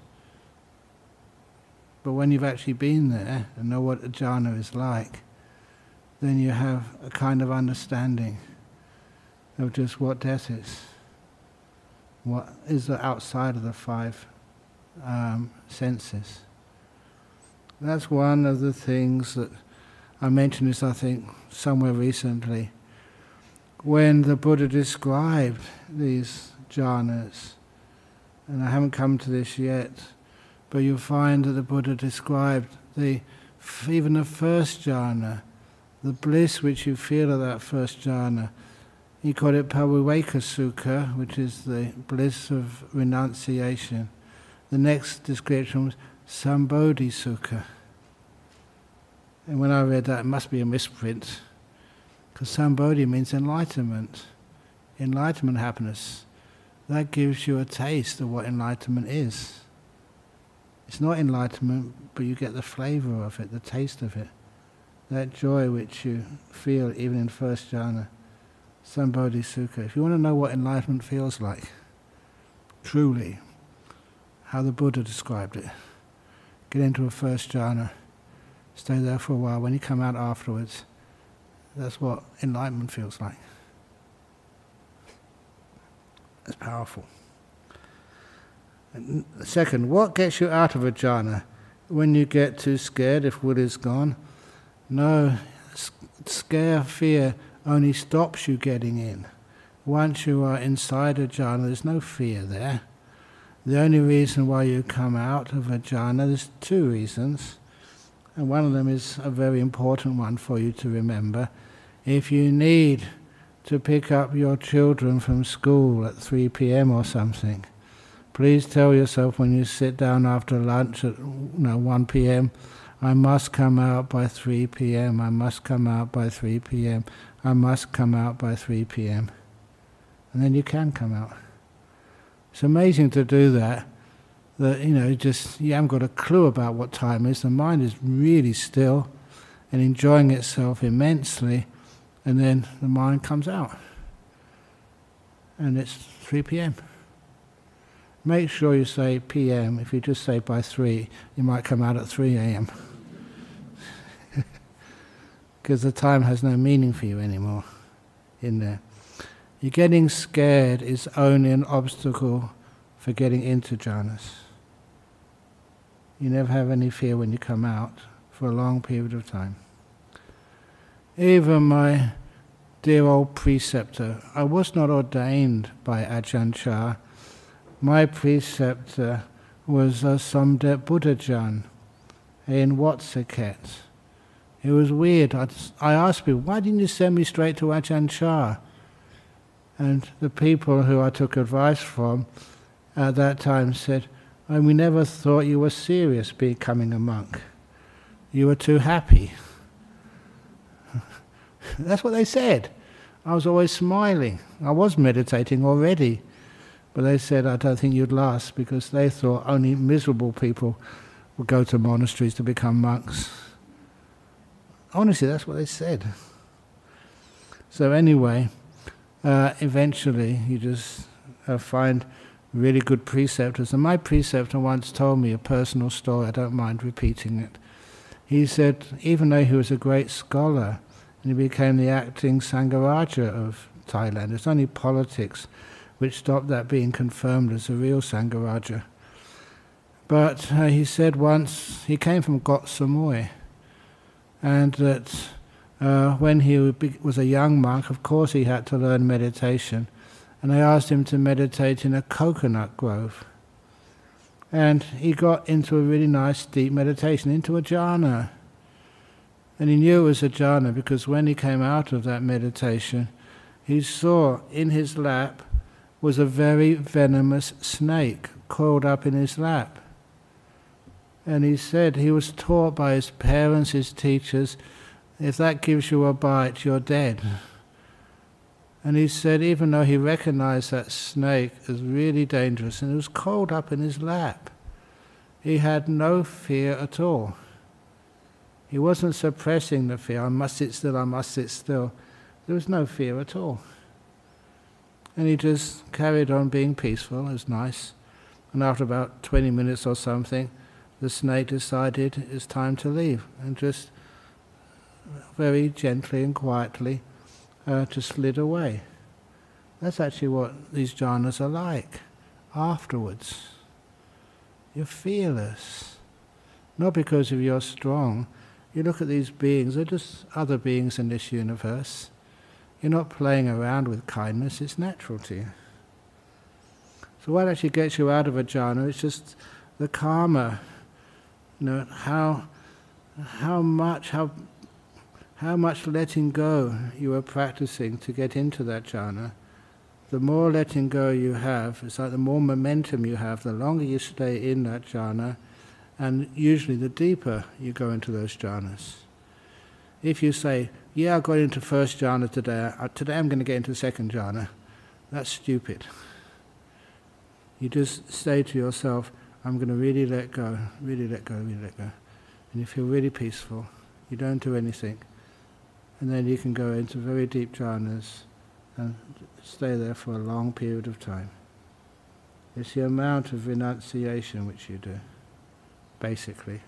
but when you've actually been there and know what a jhana is like, then you have a kind of understanding of just what death is, what is outside of the five um, senses. That's one of the things that I mentioned this, I think, somewhere recently, when the Buddha described these jhanas, and I haven't come to this yet, but you'll find that the Buddha described the even the first jhana, the bliss which you feel of that first jhana. He called it Paviveka Sukha, which is the bliss of renunciation. The next description was Sambodhi Sukha. And when I read that, it must be a misprint, because Sambodhi means enlightenment, enlightenment happiness. That gives you a taste of what enlightenment is. It's not enlightenment, but you get the flavour of it, the taste of it. That joy which you feel even in first jhana, Sambodhi Sukha. If you want to know what enlightenment feels like, truly, how the Buddha described it, get into a first jhana, stay there for a while. When you come out afterwards, that's what enlightenment feels like. It's powerful. And second, what gets you out of a jhana? When you get too scared, if will is gone? No, scare, fear only stops you getting in. Once you are inside a jhana, there's no fear there. The only reason why you come out of a jhana, there's two reasons, and one of them is a very important one for you to remember. If you need to pick up your children from school at three p m or something, please tell yourself when you sit down after lunch at you know, one p m, I must come out by three p m, I must come out by three p m, I must come out by three p m. And then you can come out. It's amazing to do that, that, you know, just, you haven't got a clue about what time is. The mind is really still and enjoying itself immensely, and then the mind comes out. And it's three p m. Make sure you say p m. If you just say by three, you might come out at three a m because the time has no meaning for you anymore in there. You're getting scared is only an obstacle for getting into jhanas. You never have any fear when you come out for a long period of time. Even my dear old preceptor, I was not ordained by Ajahn Chah. My preceptor was uh, Somdet Buddhajan in Watsakhet. It was weird. I, I asked people, why didn't you send me straight to Ajahn Chah? And the people who I took advice from at that time said, oh, we never thought you were serious becoming a monk. You were too happy. That's what they said. I was always smiling. I was meditating already. But they said, I don't think you'd last, because they thought only miserable people would go to monasteries to become monks. Honestly, that's what they said. So anyway, uh, eventually you just uh, find really good preceptors. And my preceptor once told me a personal story, I don't mind repeating it. He said, even though he was a great scholar, and he became the acting Sangharaja of Thailand, it's only politics which stopped that being confirmed as a real Sangharaja. But uh, he said once, he came from Got Samui, and that uh, when he was a young monk, of course he had to learn meditation, and they asked him to meditate in a coconut grove. And he got into a really nice deep meditation, into a jhana. And he knew it was a jhana because when he came out of that meditation, he saw in his lap was a very venomous snake coiled up in his lap. And he said he was taught by his parents, his teachers, if that gives you a bite, you're dead. And he said even though he recognized that snake as really dangerous and it was coiled up in his lap, he had no fear at all. He wasn't suppressing the fear, I must sit still, I must sit still. There was no fear at all. And he just carried on being peaceful, it was nice. And after about twenty minutes or something, the snake decided it's time to leave, and just very gently and quietly uh, just slid away. That's actually what these jhanas are like afterwards. You're fearless. Not because of you're strong. You look at these beings, they're just other beings in this universe. You're not playing around with kindness, it's natural to you. So what actually gets you out of a jhana is just the karma. You know, how how much how how much letting go you are practicing to get into that jhana. The more letting go you have, it's like the more momentum you have, the longer you stay in that jhana, and usually the deeper you go into those jhanas. If you say, yeah, I got into first jhana today, uh, today I'm going to get into second jhana, that's stupid. You just say to yourself, I'm going to really let go, really let go, really let go. And you feel really peaceful, you don't do anything. And then you can go into very deep jhanas and stay there for a long period of time. It's the amount of renunciation which you do, basically.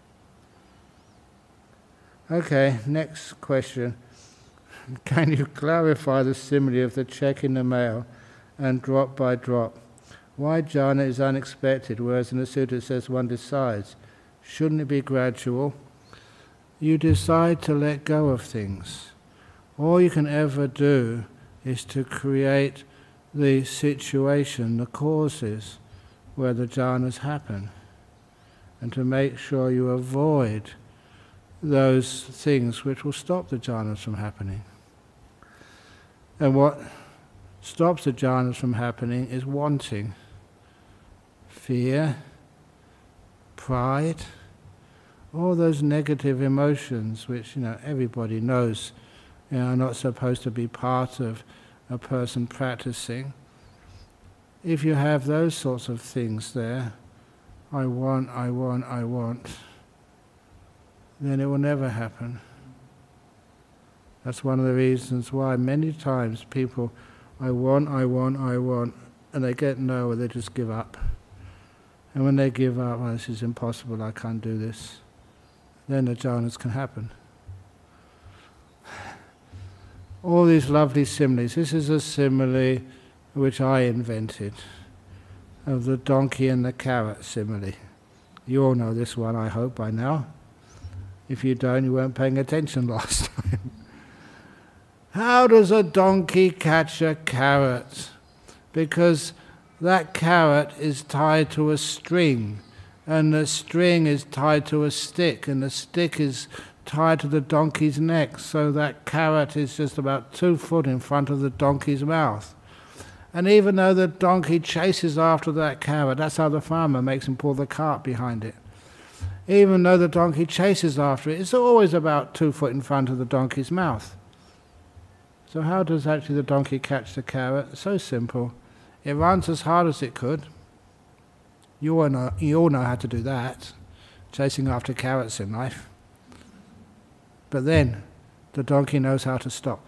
Okay, next question. Can you clarify the simile of the check in the mail and drop by drop? Why jhana is unexpected, whereas in the sutta it says one decides? Shouldn't it be gradual? You decide to let go of things. All you can ever do is to create the situation, the causes where the jhanas happen, and to make sure you avoid those things which will stop the jhanas from happening. And what stops the jhanas from happening is wanting, fear, pride, all those negative emotions which, you know, everybody knows, you know, are not supposed to be part of a person practicing. If you have those sorts of things there, I want, I want, I want, then it will never happen. That's one of the reasons why many times people, I want, I want, I want, and they get no, or they just give up. And when they give up, oh, this is impossible, I can't do this, then the jhanas can happen. All these lovely similes. This is a simile which I invented, of the donkey and the carrot simile. You all know this one, I hope, by now. If you don't, you weren't paying attention last time. How does a donkey catch a carrot? Because that carrot is tied to a string, and the string is tied to a stick, and the stick is tied to the donkey's neck, so that carrot is just about two foot in front of the donkey's mouth. And even though the donkey chases after that carrot, that's how the farmer makes him pull the cart behind it. Even though the donkey chases after it, it's always about two foot in front of the donkey's mouth. So how does actually the donkey catch the carrot? So simple. It runs as hard as it could. You all know, you all know how to do that, chasing after carrots in life. But then the donkey knows how to stop.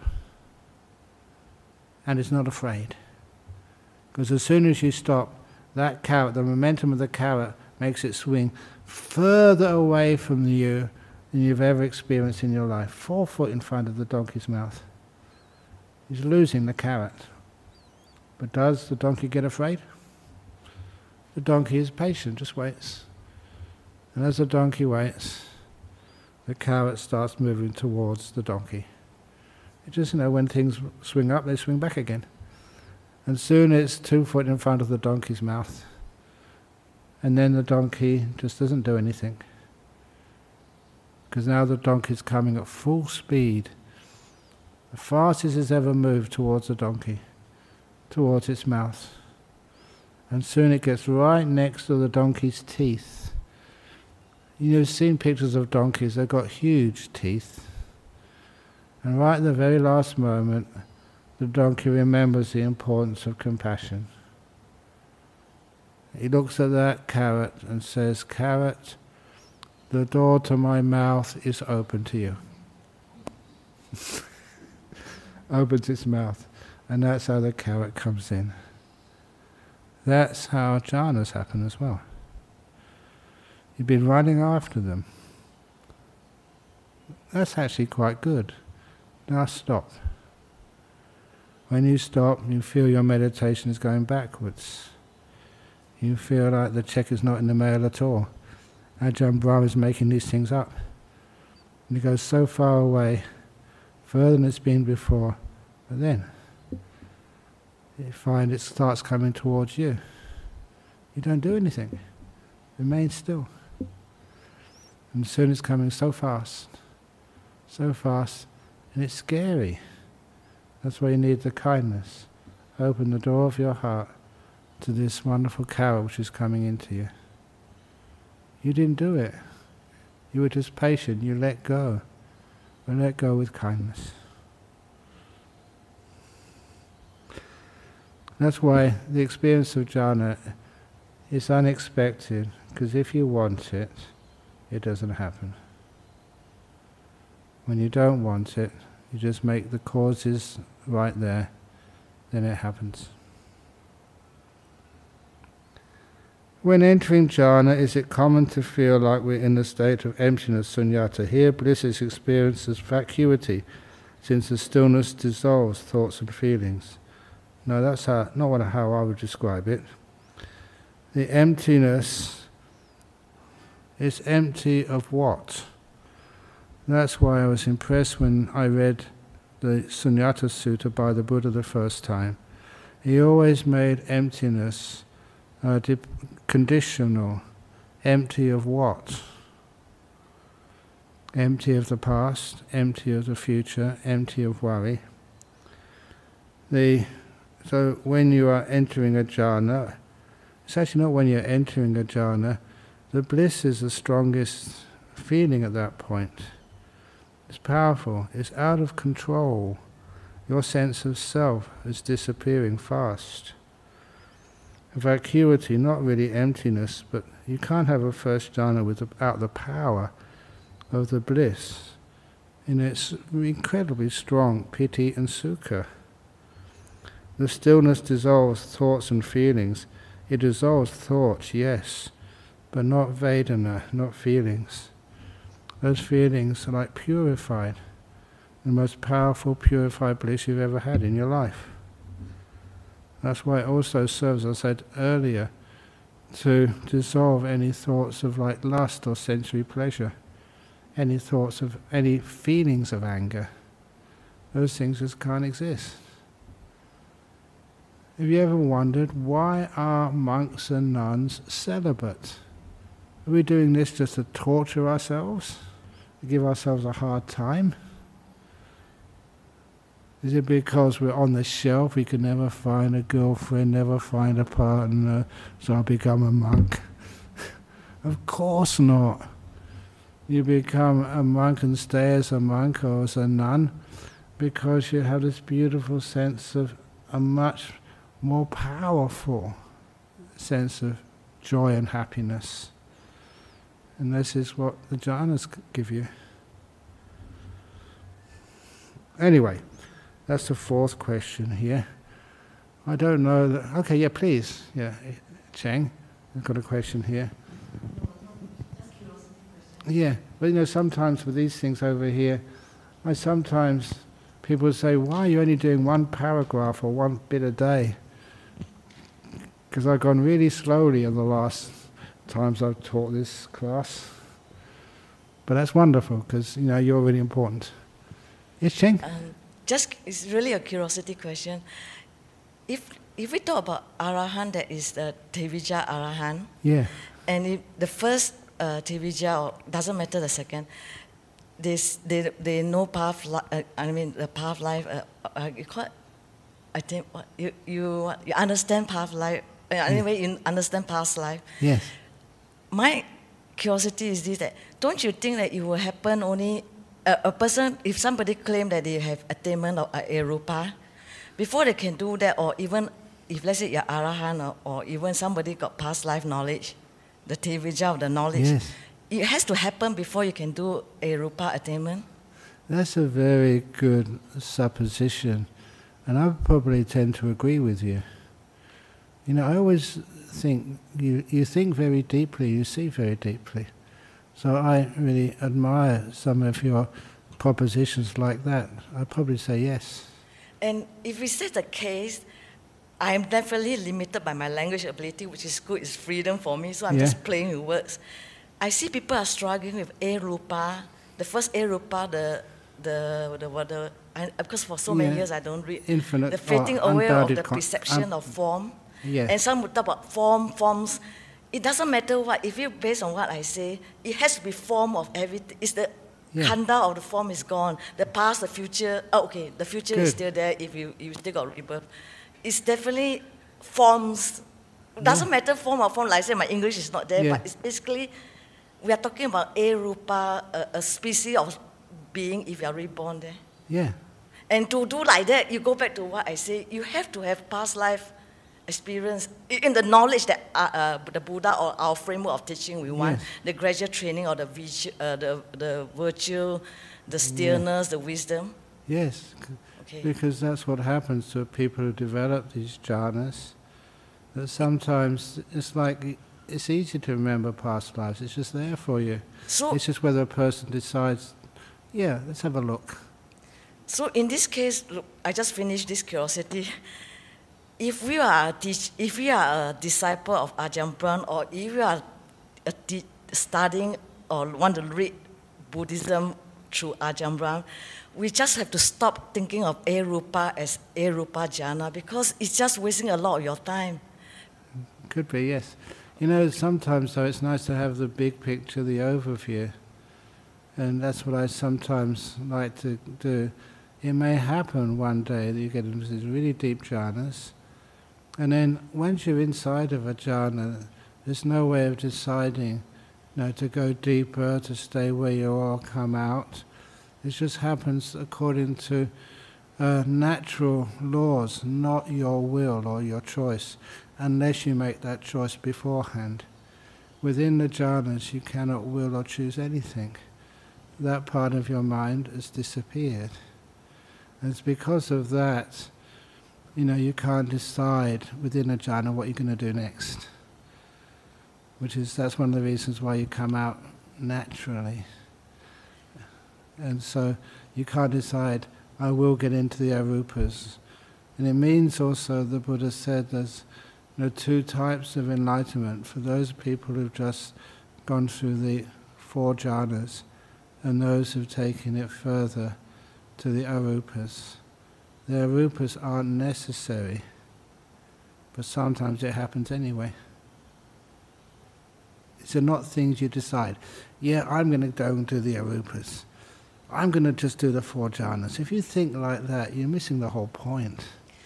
And it's not afraid. Because as soon as you stop, that carrot, the momentum of the carrot makes it swing further away from you than you've ever experienced in your life. Four foot in front of the donkey's mouth. He's losing the carrot. But does the donkey get afraid? The donkey is patient, just waits. And as the donkey waits, the carrot starts moving towards the donkey. It just, you know, when things swing up, they swing back again. And soon it's two foot in front of the donkey's mouth. And then the donkey just doesn't do anything. Because now the donkey's coming at full speed. The fastest it's ever moved towards the donkey, towards its mouth. And soon it gets right next to the donkey's teeth. You've seen pictures of donkeys, they've got huge teeth. And right at the very last moment, the donkey remembers the importance of compassion. He looks at that carrot and says, "Carrot, the door to my mouth is open to you." Opens its mouth, and that's how the carrot comes in. That's how jhanas happen as well. You've been running after them. That's actually quite good. Now stop. When you stop, you feel your meditation is going backwards. You feel like the check is not in the mail at all. Ajahn Brahm is making these things up. And it goes so far away, further than it's been before, but then you find it starts coming towards you. You don't do anything. Remain still. And soon it's coming so fast, so fast, and it's scary. That's why you need the kindness. Open the door of your heart to this wonderful carrot which is coming into you. You didn't do it. You were just patient. You let go. But let go with kindness. That's why the experience of jhana is unexpected, because if you want it, it doesn't happen. When you don't want it, you just make the causes right there, then it happens. When entering jhana, is it common to feel like we're in the state of emptiness, sunyata? Here, bliss is experienced as vacuity, since the stillness dissolves thoughts and feelings. No, that's how, not what, how I would describe it. The emptiness is empty of what? That's why I was impressed when I read the Sunyata Sutta by the Buddha the first time. He always made emptiness uh, dip- conditional. Empty of what? Empty of the past, empty of the future, empty of worry. The, so when you are entering a jhana, it's actually not when you're entering a jhana, the bliss is the strongest feeling at that point. It's powerful, it's out of control. Your sense of self is disappearing fast. Vacuity, not really emptiness, but you can't have a first jhana without the power of the bliss in its incredibly strong piti and sukha. The stillness dissolves thoughts and feelings. It dissolves thoughts, yes, but not vedana, not feelings. Those feelings are like purified, the most powerful purified bliss you've ever had in your life. That's why it also serves, as I said earlier, to dissolve any thoughts of like lust or sensory pleasure, any thoughts of any feelings of anger. Those things just can't exist. Have you ever wondered, why are monks and nuns celibate? Are we doing this just to torture ourselves? To give ourselves a hard time? Is it because we're on the shelf, we can never find a girlfriend, never find a partner, so I'll become a monk? Of course not. You become a monk and stay as a monk or as a nun because you have this beautiful sense of a much more powerful sense of joy and happiness. And this is what the jhanas give you. Anyway, that's the fourth question here. I don't know that. Okay, yeah, please. Yeah, Cheng, I've got a question here. Yeah, but you know, sometimes with these things over here, I sometimes people say, "Why are you only doing one paragraph or one bit a day?" Because I've gone really slowly in the last times I've taught this class. But that's wonderful because you know you're really important. Yes, Cheng? Um, just it's really a curiosity question. If if we talk about Arahant, that is the Tevijja Arahant. Yeah. And if the first uh, Tevijja, or doesn't matter the second, they they they know path. Li- uh, I mean the path life. Uh, uh, you call it, I think what you you what, you understand path life. Uh, anyway, you understand past life. Yes. My curiosity is this: that don't you think that it will happen only a, a person if somebody claim that they have attainment of a rupa, before they can do that, or even if let's say you're Arahant or, or even somebody got past life knowledge, the Tevijja of the knowledge, Yes. it has to happen before you can do a Rupa attainment. That's a very good supposition, and I probably tend to agree with you. You know, I always think you, you think very deeply, you see very deeply. So I really admire some of your propositions like that. I'd probably say yes. And if we set the case, I am definitely limited by my language ability, which is good, it's freedom for me, so I'm Yeah. just playing with words. I see people are struggling with A-Rupa, the first A-Rupa, the, the, the, what the, I, because for so many Yeah. years I don't read, Infinite the fading or away of unbounded the con- perception un- of form. Yes. And some would talk about form, forms. It doesn't matter what, if you based on what I say, it has to be form of everything. It's the Yeah. khanda of the form is gone. The past, the future, oh, okay, the future is Good. still there if you, you still got rebirth. It's definitely forms. Doesn't matter form or form, like I say, my English is not there, Yeah. but it's basically, we are talking about a rupa, a, a species of being if you are reborn there. Yeah. And to do like that, you go back to what I say, you have to have past life experience in the knowledge that uh, uh, the Buddha or our framework of teaching we want, Yes. the gradual training or the, visu- uh, the, the virtue, the stillness, the wisdom. Yes. c- Okay. Because that's what happens to people who develop these jhanas. That sometimes it's like it's easy to remember past lives. It's just there for you. So, It's just whether a person decides, yeah, let's have a look. so in this case, look, I just finished this curiosity. If we are a teach, if we are a disciple of Ajahn Brahm, or if we are a te- studying or want to read Buddhism through Ajahn Brahm, we just have to stop thinking of A-Rupa as A-Rupa jhana, because it's just wasting a lot of your time. Could be, yes. You know, sometimes though it's nice to have the big picture, the overview. And that's what I sometimes like to do. It may happen one day that you get into these really deep jhanas, and then once you're inside of a jhana, there's no way of deciding, you know, to go deeper, to stay where you are, come out. It just happens according to uh, natural laws, not your will or your choice, unless you make that choice beforehand. Within the jhanas, you cannot will or choose anything. That part of your mind has disappeared. And it's because of that, you know, you can't decide within a jhana what you're going to do next. Which is, that's one of the reasons why you come out naturally. And so you can't decide, I will get into the arupas. And it means also, the Buddha said, there's, you know, two types of enlightenment. For those people who've just gone through the four jhanas, and those who've taken it further to the arupas. The arupas aren't necessary, but sometimes it happens anyway. These are not things you decide. Yeah, I'm going to go and do the arupas. I'm going to just do the four jhanas. If you think like that, you're missing the whole point.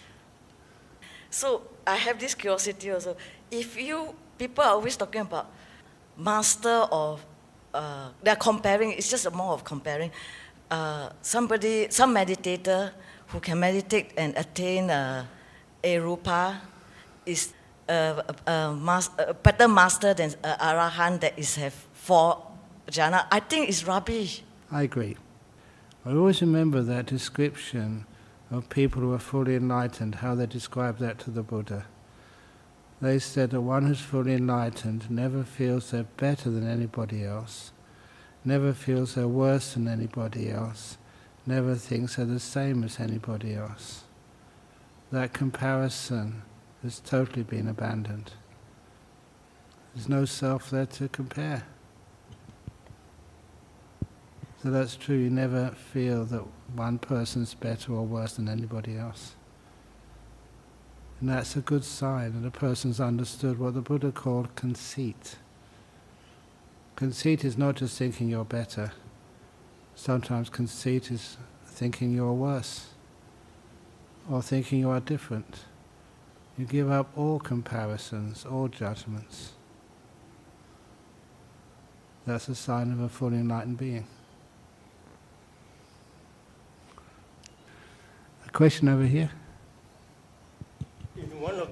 So I have this curiosity also. If you, people are always talking about master of, uh, they're comparing, it's just a more of comparing. Uh, somebody, some meditator who can meditate and attain uh, a rupa is a, a, a, mas- a better master than uh, Arahant that is have four jhana. I think it's rubbish. I agree. I always remember that description of people who are fully enlightened, how they describe that to the Buddha. They said that one who's fully enlightened never feels they're better than anybody else, never feels they're worse than anybody else, never thinks they're the same as anybody else. That comparison has totally been abandoned. There's no self there to compare. So that's true, you never feel that one person's better or worse than anybody else. And that's a good sign that a person's understood what the Buddha called conceit. Conceit is not just thinking you're better. Sometimes conceit is thinking you're worse, or thinking you are different. You give up all comparisons, all judgments. That's a sign of a fully enlightened being. A question over here?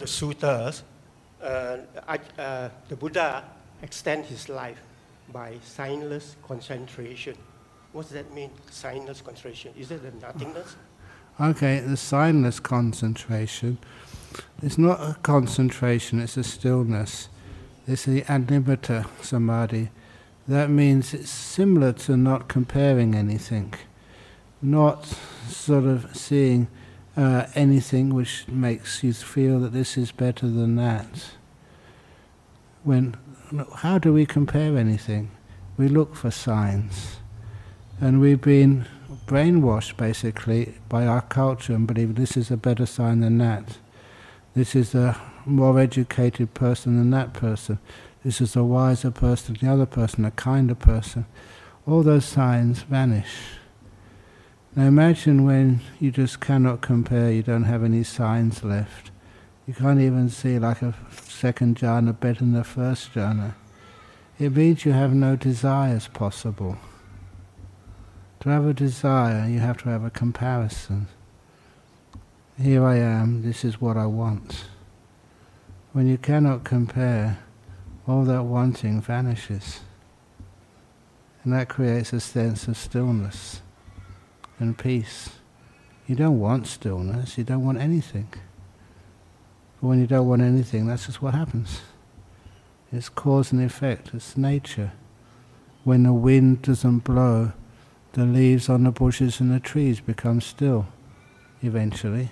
the suttas, uh, uh, the Buddha extend his life by signless concentration. What does that mean, signless concentration? Is it the nothingness? Okay, the signless concentration, it's not a concentration, it's a stillness. It's the animitta samadhi. That means it's similar to not comparing anything, not sort of seeing uh, anything which makes you feel that this is better than that. When, how do we compare anything? We look for signs. And we've been brainwashed basically by our culture and believe this is a better sign than that. This is a more educated person than that person. This is a wiser person than the other person, a kinder person. All those signs vanish. Now imagine when you just cannot compare, you don't have any signs left. You can't even see like a second jhana better than the first jhana. It means you have no desires possible. To have a desire, you have to have a comparison. Here I am, this is what I want. When you cannot compare, all that wanting vanishes. And that creates a sense of stillness and peace. You don't want stillness, you don't want anything. But when you don't want anything, that's just what happens. It's cause and effect, it's nature. When the wind doesn't blow, the leaves on the bushes and the trees become still, eventually.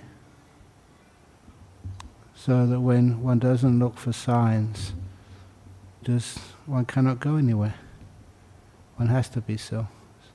So that when one doesn't look for signs, just one cannot go anywhere. One has to be still.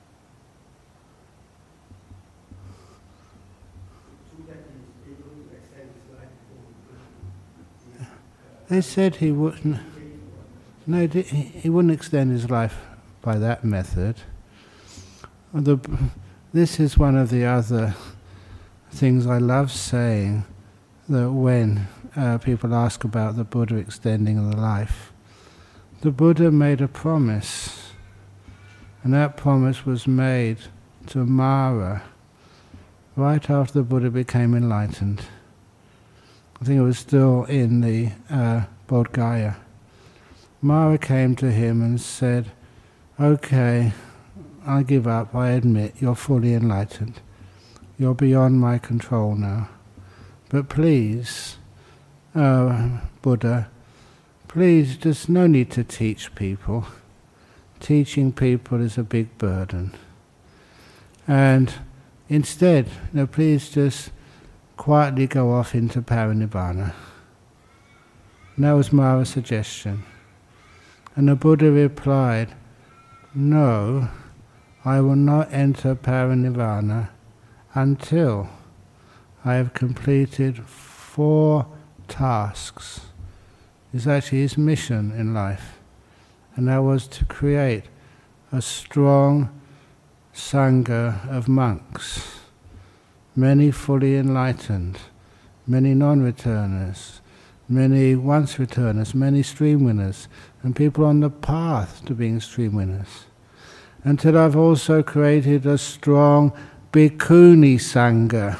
They said he wouldn't. No, he wouldn't extend his life by that method. The, this is one of the other things I love saying, that when uh, people ask about the Buddha extending the life, the Buddha made a promise, and that promise was made to Mara right after the Buddha became enlightened. I think it was still in the uh, Bodh Gaya. Mara came to him and said, okay, I give up, I admit, you're fully enlightened. You're beyond my control now. But please, uh, Buddha, please, there's no need to teach people. Teaching people is a big burden. And instead, you know, please just quietly go off into parinibbana. And that was Mara's suggestion. And the Buddha replied, no, I will not enter parinibbana until I have completed four tasks. It's actually his mission in life. And that was to create a strong sangha of monks, many fully enlightened, many non-returners, many once-returners, many stream winners, and people on the path to being stream winners. Until I've also created a strong bhikkhuni sangha,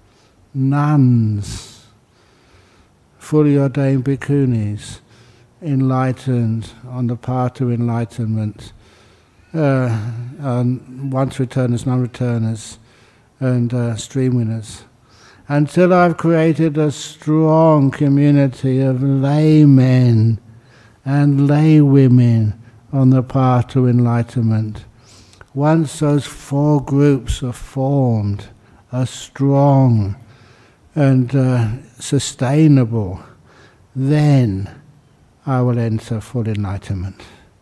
nuns, fully ordained bhikkhunis, enlightened, on the path to enlightenment, uh, um, once-returners, non-returners, and uh, stream winners. Until I've created a strong community of laymen and lay women on the path to enlightenment. Once those four groups are formed, are strong and uh, sustainable, then I will enter full enlightenment.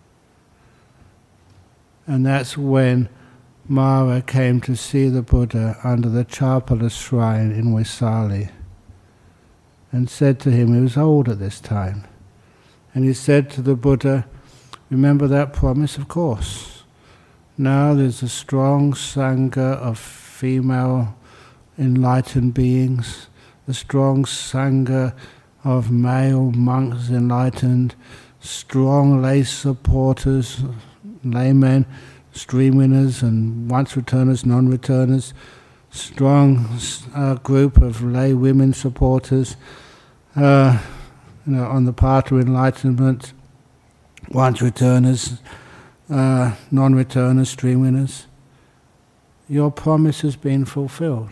And that's when Mara came to see the Buddha under the Chapala shrine in Vaisali, and said to him, he was old at this time, and he said to the Buddha, remember that promise? Of course. Now there's a strong sangha of female enlightened beings, a strong sangha of male monks enlightened, strong lay supporters, laymen, stream winners and once-returners, non-returners, strong uh, group of lay women supporters, uh, you know, on the path to enlightenment, once returners, uh, non-returners, stream winners, your promise has been fulfilled.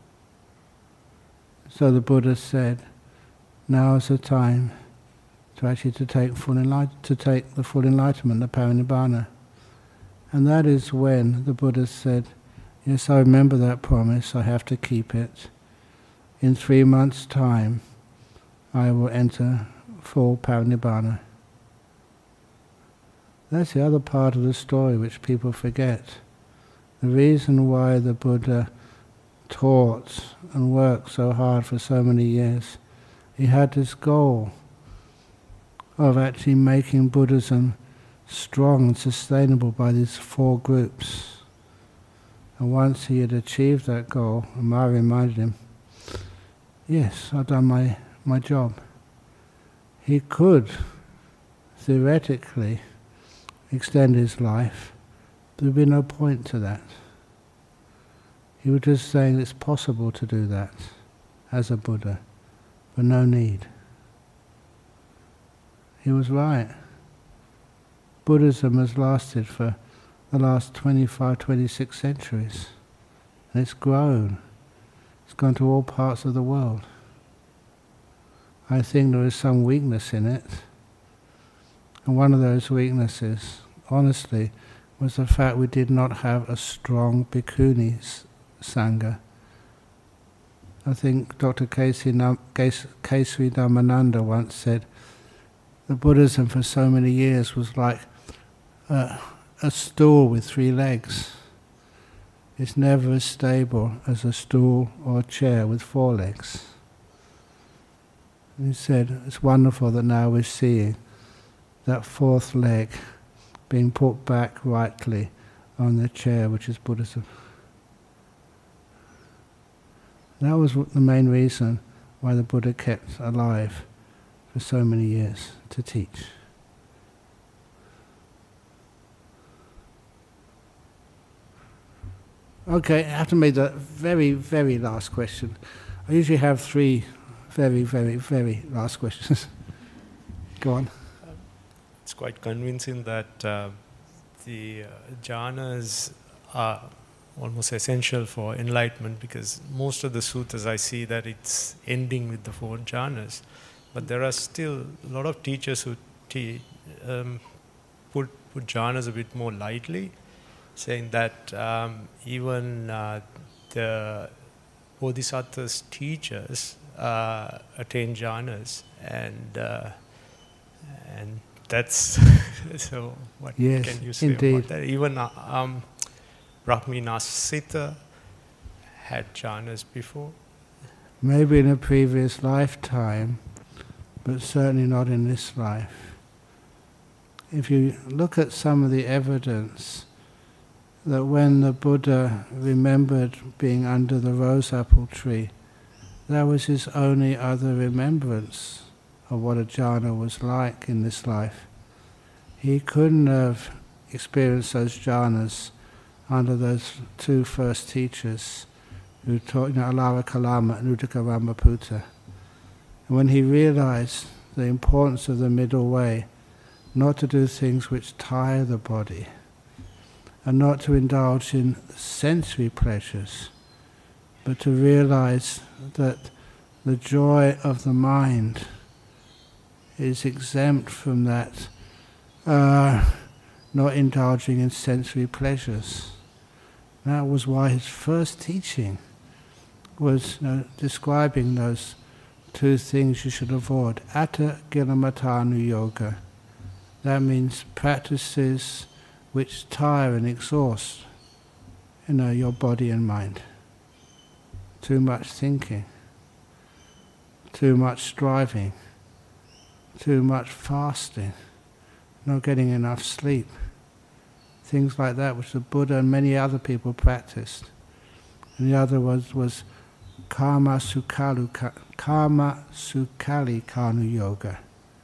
So the Buddha said, now is the time to actually to take full enlight- to take the full enlightenment, the parinibbana. And that is when the Buddha said, yes, I remember that promise, I have to keep it. In three months' time, I will enter full parinibbana. That's the other part of the story which people forget. The reason why the Buddha taught and worked so hard for so many years, he had this goal of actually making Buddhism strong and sustainable by these four groups. And once he had achieved that goal, Ma reminded him, yes, I've done my, my job. He could theoretically extend his life, but there would be no point to that. He was just saying it's possible to do that as a Buddha, but no need. He was right. Buddhism has lasted for the last twenty-five, twenty-six centuries, and it's grown. It's gone to all parts of the world. I think there is some weakness in it, and one of those weaknesses, honestly, was the fact we did not have a strong bhikkhuni sangha. I think Doctor Kesari Dhammananda once said, the Buddhism for so many years was like uh, a stool with three legs. It's never as stable as a stool or a chair with four legs. He said, it's wonderful that now we're seeing that fourth leg being put back rightly on the chair, which is Buddhism. That was the main reason why the Buddha kept alive for so many years, to teach. Okay, I have to make the very, very last question. I usually have three very, very, very last questions. Go on. It's quite convincing that uh, the uh, jhanas are almost essential for enlightenment, because most of the suttas I see that it's ending with the four jhanas. But there are still a lot of teachers who te- um, put, put jhanas a bit more lightly, saying that um, even uh, the Bodhisattva's teachers uh, attain jhanas, and uh, and that's so. What yes, can you say indeed. about that? Even uh, um, Brahminasita had jhanas before. Maybe in a previous lifetime, but certainly not in this life. If you look at some of the evidence that when the Buddha remembered being under the rose apple tree, that was his only other remembrance of what a jhana was like in this life. He couldn't have experienced those jhanas under those two first teachers who taught, you know, Alara Kalama and Uddaka Ramaputta. And when he realized the importance of the middle way, not to do things which tire the body, and not to indulge in sensory pleasures, but to realize that the joy of the mind is exempt from that, uh, not indulging in sensory pleasures. That was why his first teaching was, you know, describing those two things you should avoid. Atta Gilamatanu Yoga. That means practices which tire and exhaust, you know, your body and mind. Too much thinking, too much striving, too much fasting, not getting enough sleep. Things like that which the Buddha and many other people practiced. And the other was, was Kama Sukhalu, Kama Sukhali Kanu Yoga.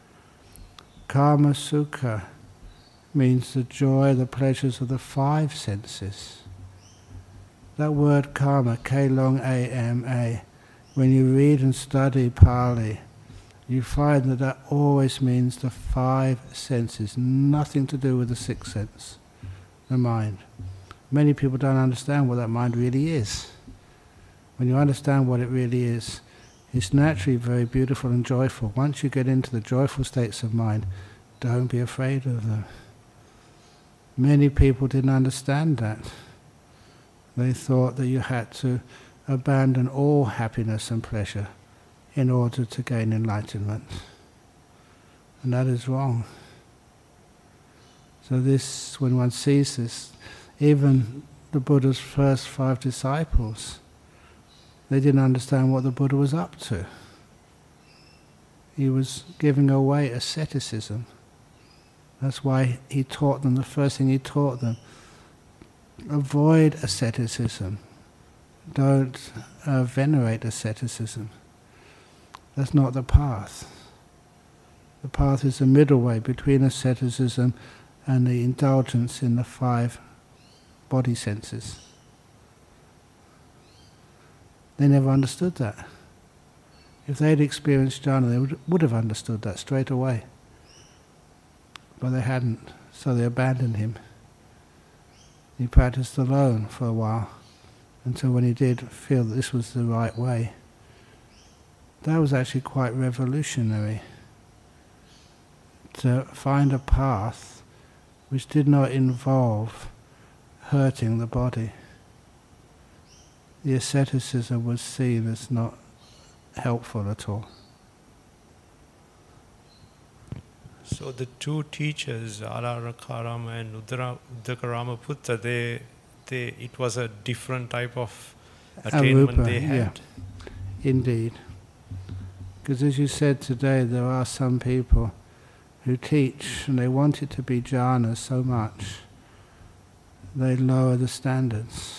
Kama Sukha means the joy, the pleasures of the five senses. That word karma, K long A M A, when you read and study Pali you find that that always means the five senses, nothing to do with the sixth sense, the mind. Many people don't understand what that mind really is. When you understand what it really is, it's naturally very beautiful and joyful. Once you get into the joyful states of mind, don't be afraid of them. Many people didn't understand that. They thought that you had to abandon all happiness and pleasure in order to gain enlightenment. And that is wrong. So this, when one sees this, even the Buddha's first five disciples, they didn't understand what the Buddha was up to. He was giving away asceticism. That's why he taught them, the first thing he taught them, avoid asceticism. Don't uh, venerate asceticism. That's not the path. The path is a middle way between asceticism and the indulgence in the five body senses. They never understood that. If they had experienced jhana, they would, would have understood that straight away. But they hadn't, so they abandoned him. He practiced alone for a while, until when he did feel that this was the right way. That was actually quite revolutionary, to find a path which did not involve hurting the body. The asceticism was seen as not helpful at all. So the two teachers, Alarakarama and Uddara, Uddakarama-Putta, they, they, it was a different type of attainment Arupa, they had. Yeah, indeed. Because as you said today, there are some people who teach and they want it to be jhana so much, they lower the standards.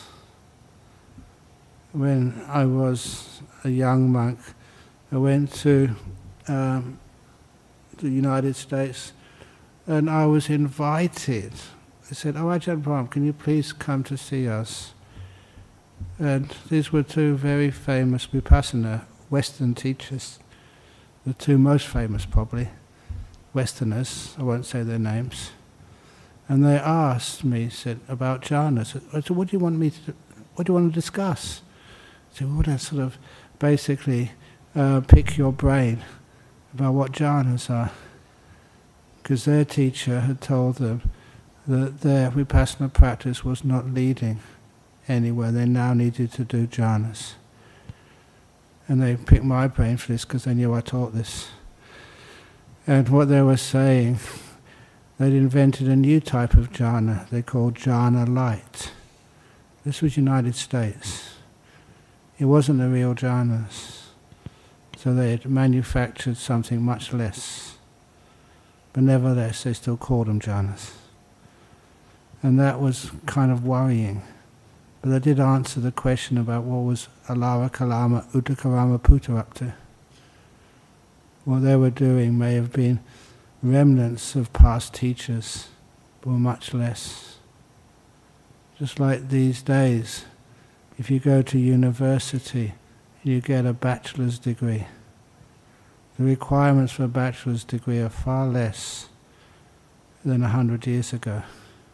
When I was a young monk, I went to um, the United States and I was invited. They said, "Oh, Ajahn Brahm, can you please come to see us?" And these were two very famous Vipassana Western teachers, the two most famous probably, Westerners, I won't say their names. And they asked me, said, about jhanas. I said, what do you want me to, what do you want to discuss? I said, well, that's sort of basically uh, pick your brain about what jhanas are. Because their teacher had told them that their Vipassana practice was not leading anywhere. They now needed to do jhanas. And they picked my brain for this because they knew I taught this. And what they were saying, they'd invented a new type of jhana they called jhana light. This was United States. It wasn't the real jhanas. So they had manufactured something much less. But nevertheless, they still called them jhanas. And that was kind of worrying. But they did answer the question about what was Alarakalama, Uddakarama-Putta up to. What they were doing may have been remnants of past teachers, but were much less. Just like these days, if you go to university and you get a bachelor's degree, the requirements for a bachelor's degree are far less than a hundred years ago.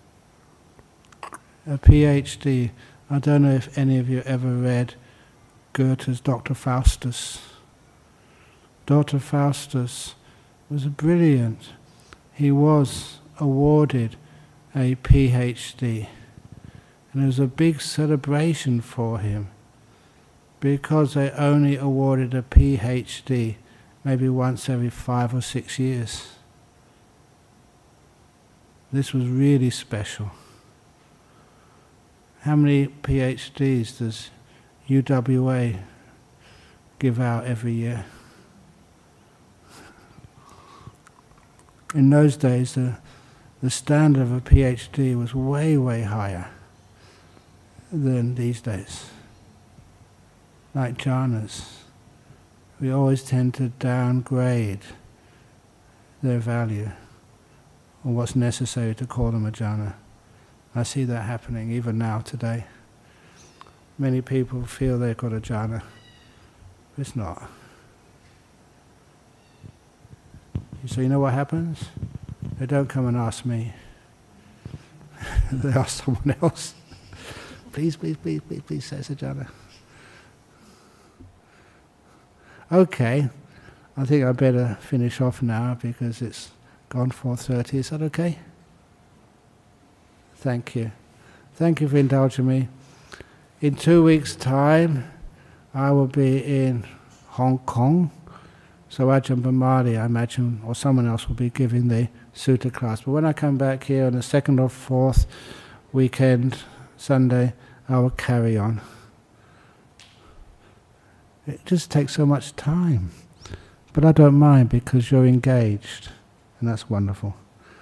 A PhD, I don't know if any of you ever read Goethe's Doctor Faustus. Doctor Faustus was brilliant. He was awarded a PhD. And there was a big celebration for him because they only awarded a PhD maybe once every five or six years. This was really special. How many PhDs does U W A give out every year? In those days, the, the standard of a PhD was way, way higher than these days. Like jhanas, we always tend to downgrade their value or what's necessary to call them a jhana. I see that happening even now today. Many people feel they've got a jhana, but it's not. So you know what happens? They don't come and ask me. They ask someone else. Please, please, please, please, please, says Ajahn. Okay, I think I better finish off now because it's gone four thirty. Is that okay? Thank you. Thank you for indulging me. In two weeks' time, I will be in Hong Kong. So Ajahn Brahmali, I imagine, or someone else will be giving the sutta class. But when I come back here on the second or fourth weekend, Sunday, I will carry on. It just takes so much time. But I don't mind because you're engaged, and that's wonderful.